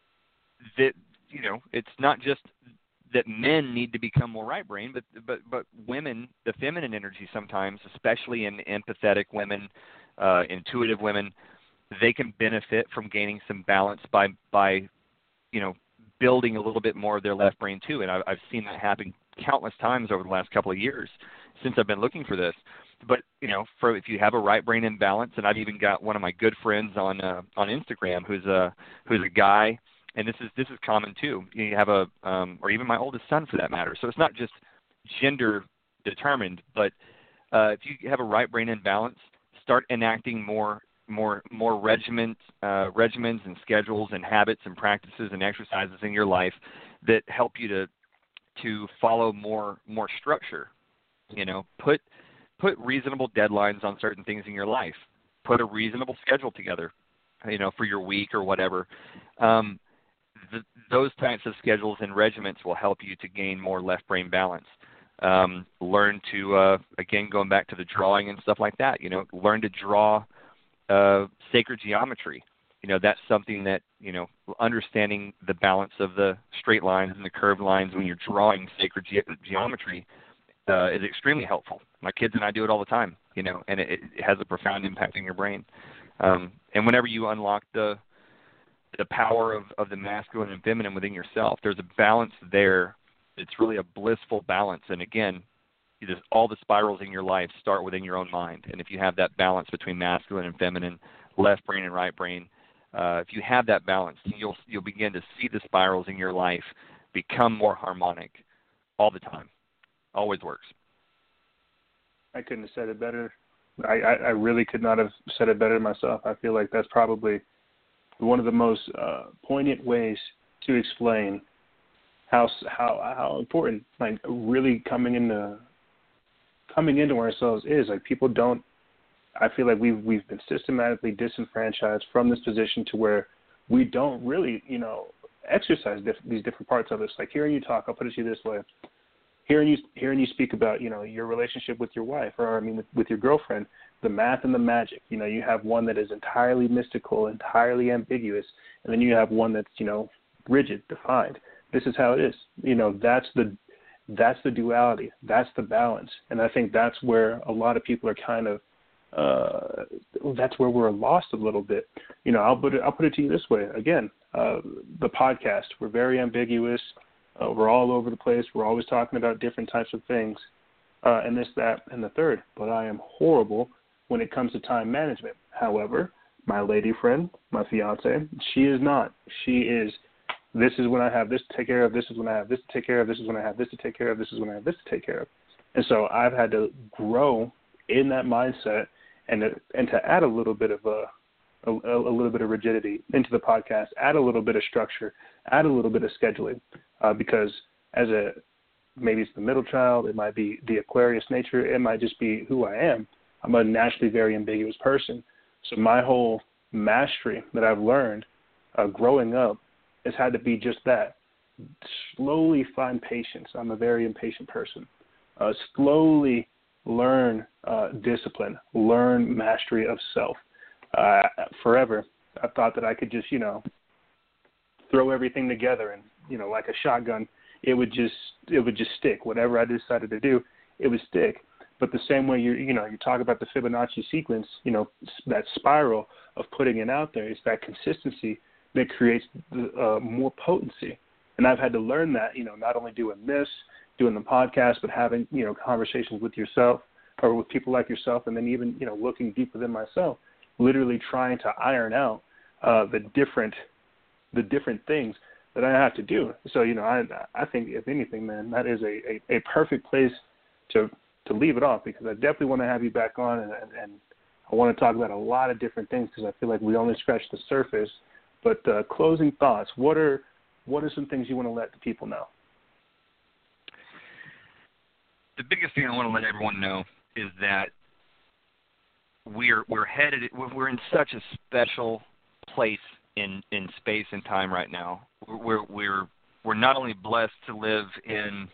that you know, it's not just that men need to become more right brain, but but but women, the feminine energy sometimes, especially in empathetic women, uh, intuitive women, they can benefit from gaining some balance by, by, you know, building a little bit more of their left brain too. And I've, I've seen that happen countless times over the last couple of years since I've been looking for this. But, you know, for if you have a right brain imbalance, and I've even got one of my good friends on uh, on Instagram who's a who's a guy, and this is this is common too. You have a, um, or even my oldest son for that matter. So it's not just gender determined, but uh, if you have a right brain imbalance, start enacting more. more more regiment, uh, regimens and schedules and habits and practices and exercises in your life that help you to to follow more more structure. You know, put put reasonable deadlines on certain things in your life. Put a reasonable schedule together, you know, for your week or whatever. Um, th- those types of schedules and regiments will help you to gain more left brain balance. Um, learn to, uh, again, going back to the drawing and stuff like that, you know, learn to draw Uh, sacred geometry. You know, that's something that, you know, understanding the balance of the straight lines and the curved lines when you're drawing sacred ge- geometry uh, is extremely helpful. My kids and I do it all the time, you know, and it, it has a profound impact on your brain. Um, and whenever you unlock the the power of, of the masculine and feminine within yourself, there's a balance there. It's really a blissful balance. And again, just all the spirals in your life start within your own mind. And if you have that balance between masculine and feminine, left brain and right brain, uh, if you have that balance, you'll you'll begin to see the spirals in your life become more harmonic all the time. Always works. I couldn't have said it better. I, I, I really could not have said it better myself. I feel like that's probably one of the most uh, poignant ways to explain how how how important like really coming into coming into ourselves is. Like people don't. I feel like we've we've been systematically disenfranchised from this position to where we don't really, you know, exercise diff- these different parts of us. Like hearing you talk, I'll put it to you this way: hearing you hearing you speak about, you know, your relationship with your wife, or I mean, with, with your girlfriend, the math and the magic. You know, you have one that is entirely mystical, entirely ambiguous, and then you have one that's, you know, rigid, defined. This is how it is. You know, that's the that's the duality. That's the balance, and I think that's where a lot of people are kind of. Uh, that's where we're lost a little bit. You know, I'll put it. I'll put it to you this way. Again, uh, the podcast. We're very ambiguous. Uh, we're all over the place. We're always talking about different types of things, uh, and this, that, and the third. But I am horrible when it comes to time management. However, my lady friend, my fiance, she is not. She is. This is when I have this to take care of. This is when I have this to take care of. This is when I have this to take care of. This is when I have this to take care of. And so I've had to grow in that mindset. And to, and to add a little bit of a, a a little bit of rigidity into the podcast, add a little bit of structure, add a little bit of scheduling, uh, because as a maybe it's the middle child, it might be the Aquarius nature, it might just be who I am. I'm a naturally very ambiguous person, so my whole mastery that I've learned uh, growing up has had to be just that. Slowly find patience. I'm a very impatient person. Uh, slowly. Learn uh, discipline, learn mastery of self. Uh, forever, I thought that I could just, you know, throw everything together and, you know, like a shotgun, it would just, it would just stick. Whatever I decided to do, it would stick. But the same way you, you know, you talk about the Fibonacci sequence, you know, that spiral of putting it out there, it's that consistency that creates the, uh, more potency. And I've had to learn that, you know, not only doing this, doing the podcast, but having, you know, conversations with yourself or with people like yourself, and then even, you know, looking deep within myself, literally trying to iron out uh, the different the different things that I have to do. So, you know, I I think, if anything, man, that is a, a, a perfect place to to leave it off, because I definitely want to have you back on, and, and, and I want to talk about a lot of different things, because I feel like we only scratched the surface. But uh, closing thoughts, what are what are some things you want to let the people know? The biggest thing I want to let everyone know is that we're we're headed we're in such a special place in, in space and time right now. We're we're we're not only blessed to live in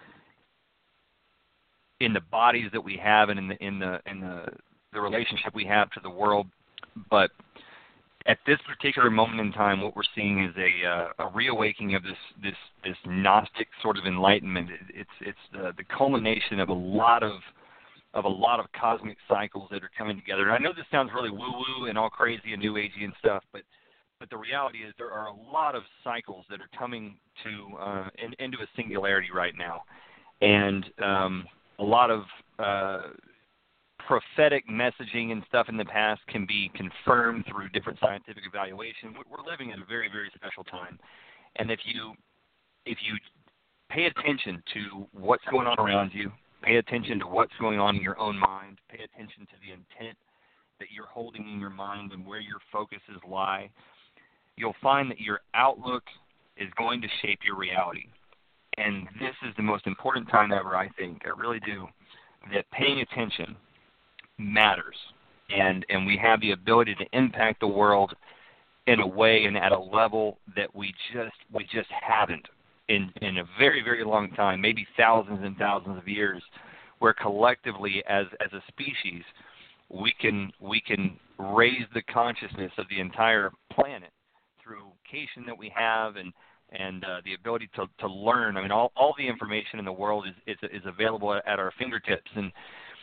in the bodies that we have and in the in the in the, the relationship we have to the world, but at this particular moment in time, what we're seeing is a uh, a reawakening of this this this Gnostic sort of enlightenment. It, it's it's the, the culmination of a lot of of a lot of cosmic cycles that are coming together. And I know this sounds really woo woo and all crazy and new agey and stuff, but but the reality is there are a lot of cycles that are coming to uh, in, into a singularity right now, and um, a lot of uh, prophetic messaging and stuff in the past can be confirmed through different scientific evaluation. We're living in a very, very special time. And if you if you pay attention to what's going on around you, pay attention to what's going on in your own mind, pay attention to the intent that you're holding in your mind and where your focuses lie, you'll find that your outlook is going to shape your reality. And this is the most important time ever, I think. I really do. That paying attention matters, and and we have the ability to impact the world in a way and at a level that we just we just haven't in in a very, very long time, maybe thousands and thousands of years, where collectively as as a species we can we can raise the consciousness of the entire planet through education that we have and and uh, the ability to to learn. I mean, all all the information in the world is is, is available at our fingertips, and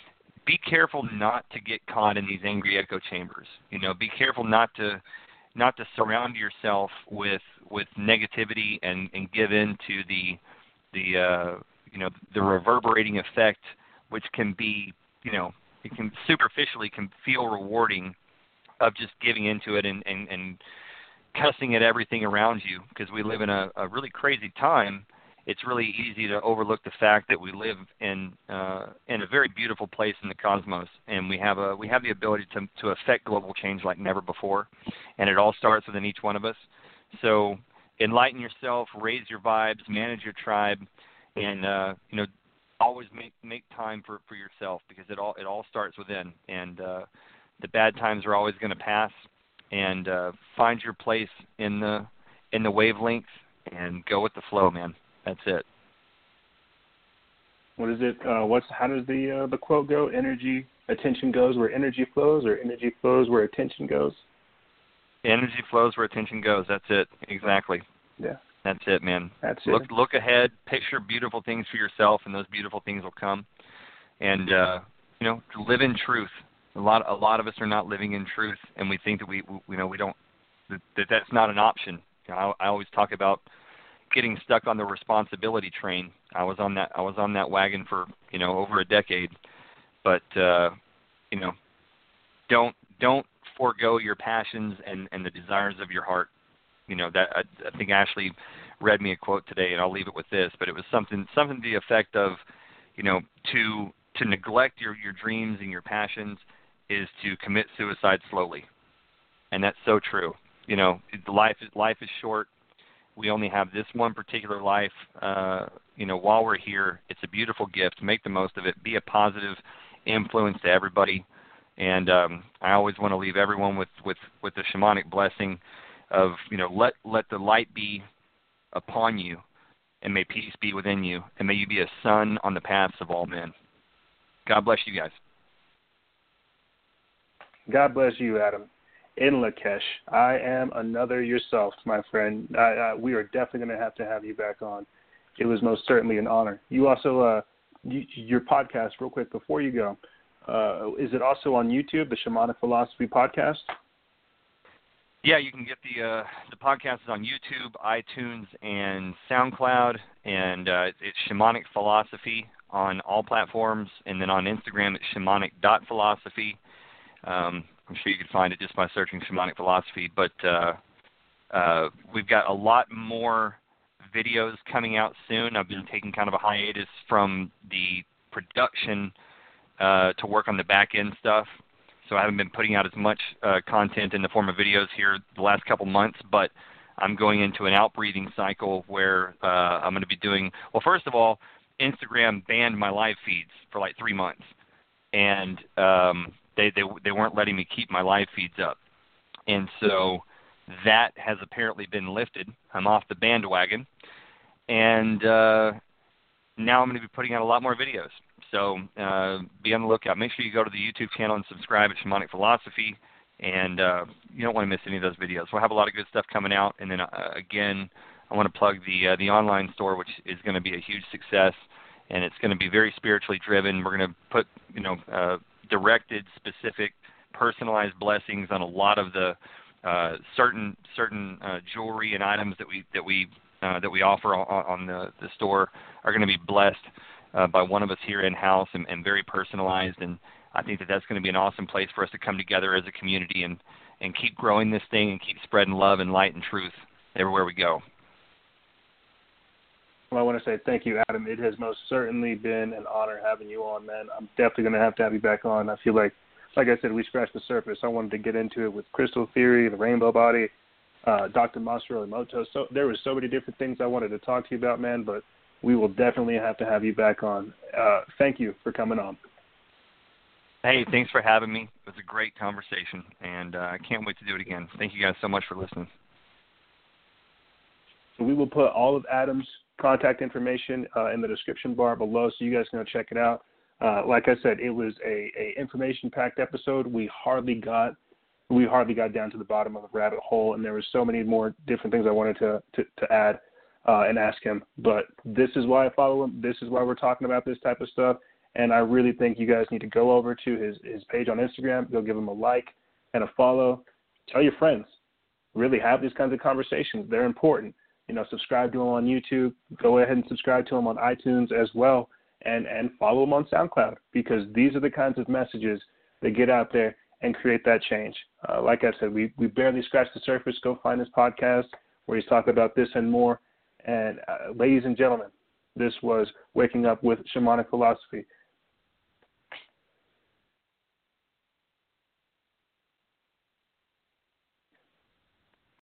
be careful not to get caught in these angry echo chambers. You know, be careful not to not to surround yourself with with negativity and, and give in to the the uh, you know the reverberating effect, which can be, you know, it can superficially can feel rewarding of just giving into it and, and, and cussing at everything around you, because we live in a, a really crazy time. It's really easy to overlook the fact that we live in uh, in a very beautiful place in the cosmos, and we have a we have the ability to to affect global change like never before, and it all starts within each one of us. So enlighten yourself, raise your vibes, manage your tribe, and uh, you know, always make make time for, for yourself, because it all it all starts within. And uh, the bad times are always going to pass, and uh, find your place in the in the wavelength and go with the flow, man. That's it. What is it? Uh, what's how does the uh, the quote go? Energy, attention goes where energy flows, or energy flows where attention goes? Energy flows where attention goes. That's it. Exactly. Yeah. That's it, man. That's look, it. Look ahead. Picture beautiful things for yourself, and those beautiful things will come. And uh, you know, live in truth. A lot, a lot of us are not living in truth, and we think that we, we you know, we don't that, that that's not an option. You know, I, I always talk about getting stuck on the responsibility train. I was on that I was on that wagon for, you know, over a decade. But uh, you know, don't don't forego your passions and, and the desires of your heart. You know, that I, I think Ashley read me a quote today, and I'll leave it with this, but it was something something to the effect of, you know, to to neglect your, your dreams and your passions is to commit suicide slowly. And that's so true. You know, life is life is short. We only have this one particular life. Uh, you know, while we're here, it's a beautiful gift. Make the most of it. Be a positive influence to everybody. And um, I always want to leave everyone with, with, with the shamanic blessing of, you know, let let the light be upon you, and may peace be within you, and may you be a sun on the paths of all men. God bless you guys. God bless you, Adam. In Lakesh, I am another yourself, my friend. Uh, uh, we are definitely going to have to have you back on. It was most certainly an honor. You also, uh, you, your podcast, real quick before you go, uh, is it also on YouTube, the Shamanic Philosophy Podcast? Yeah, you can get the uh, the podcast is on YouTube, iTunes, and SoundCloud, and uh, it's Shamanic Philosophy on all platforms, and then on Instagram it's shamanic dot philosophy. Um, I'm sure you can find it just by searching Shamanic Philosophy, but uh, uh, we've got a lot more videos coming out soon. I've been taking kind of a hiatus from the production uh, to work on the back end stuff, so I haven't been putting out as much uh, content in the form of videos here the last couple months, but I'm going into an outbreathing cycle where uh, I'm going to be doing, well, first of all, Instagram banned my live feeds for like three months, and um, They, they they weren't letting me keep my live feeds up. And so that has apparently been lifted. I'm off the bandwagon. And uh, now I'm going to be putting out a lot more videos. So uh, be on the lookout. Make sure you go to the YouTube channel and subscribe at Shamanic Philosophy. And uh, you don't want to miss any of those videos. We'll have a lot of good stuff coming out. And then, uh, again, I want to plug the uh, the online store, which is going to be a huge success. And it's going to be very spiritually driven. We're going to put, you know, uh, directed, specific, personalized blessings on a lot of the uh, certain certain uh, jewelry and items that we that we uh, that we offer on, on the, the store are going to be blessed uh, by one of us here in house and, and very personalized. And I think that that's going to be an awesome place for us to come together as a community and and keep growing this thing and keep spreading love and light and truth everywhere we go. Well, I want to say thank you, Adam. It has most certainly been an honor having you on, man. I'm definitely going to have to have you back on. I feel like, like I said, we scratched the surface. I wanted to get into it with crystal theory, the rainbow body, uh, Doctor Masaru Emoto. So there was so many different things I wanted to talk to you about, man, but we will definitely have to have you back on. Uh, thank you for coming on. Hey, thanks for having me. It was a great conversation, and uh, I can't wait to do it again. Thank you guys so much for listening. So we will put all of Adam's contact information uh, in the description bar below, so you guys can go check it out. Uh, like I said, it was a, a information-packed episode. We hardly got we hardly got down to the bottom of the rabbit hole, and there were so many more different things I wanted to to, to add uh, and ask him. But this is why I follow him. This is why we're talking about this type of stuff, And I really think you guys need to go over to his, his page on Instagram, go give him a like and a follow. Tell your friends. Really have these kinds of conversations. They're important. You know, subscribe to him on YouTube. Go ahead and subscribe to him on iTunes as well, and, and follow him on SoundCloud, because these are the kinds of messages that get out there and create that change. Uh, like I said, we, we barely scratched the surface. Go find his podcast where he's talking about this and more. And uh, ladies and gentlemen, this was Waking Up with Shamanic Philosophy.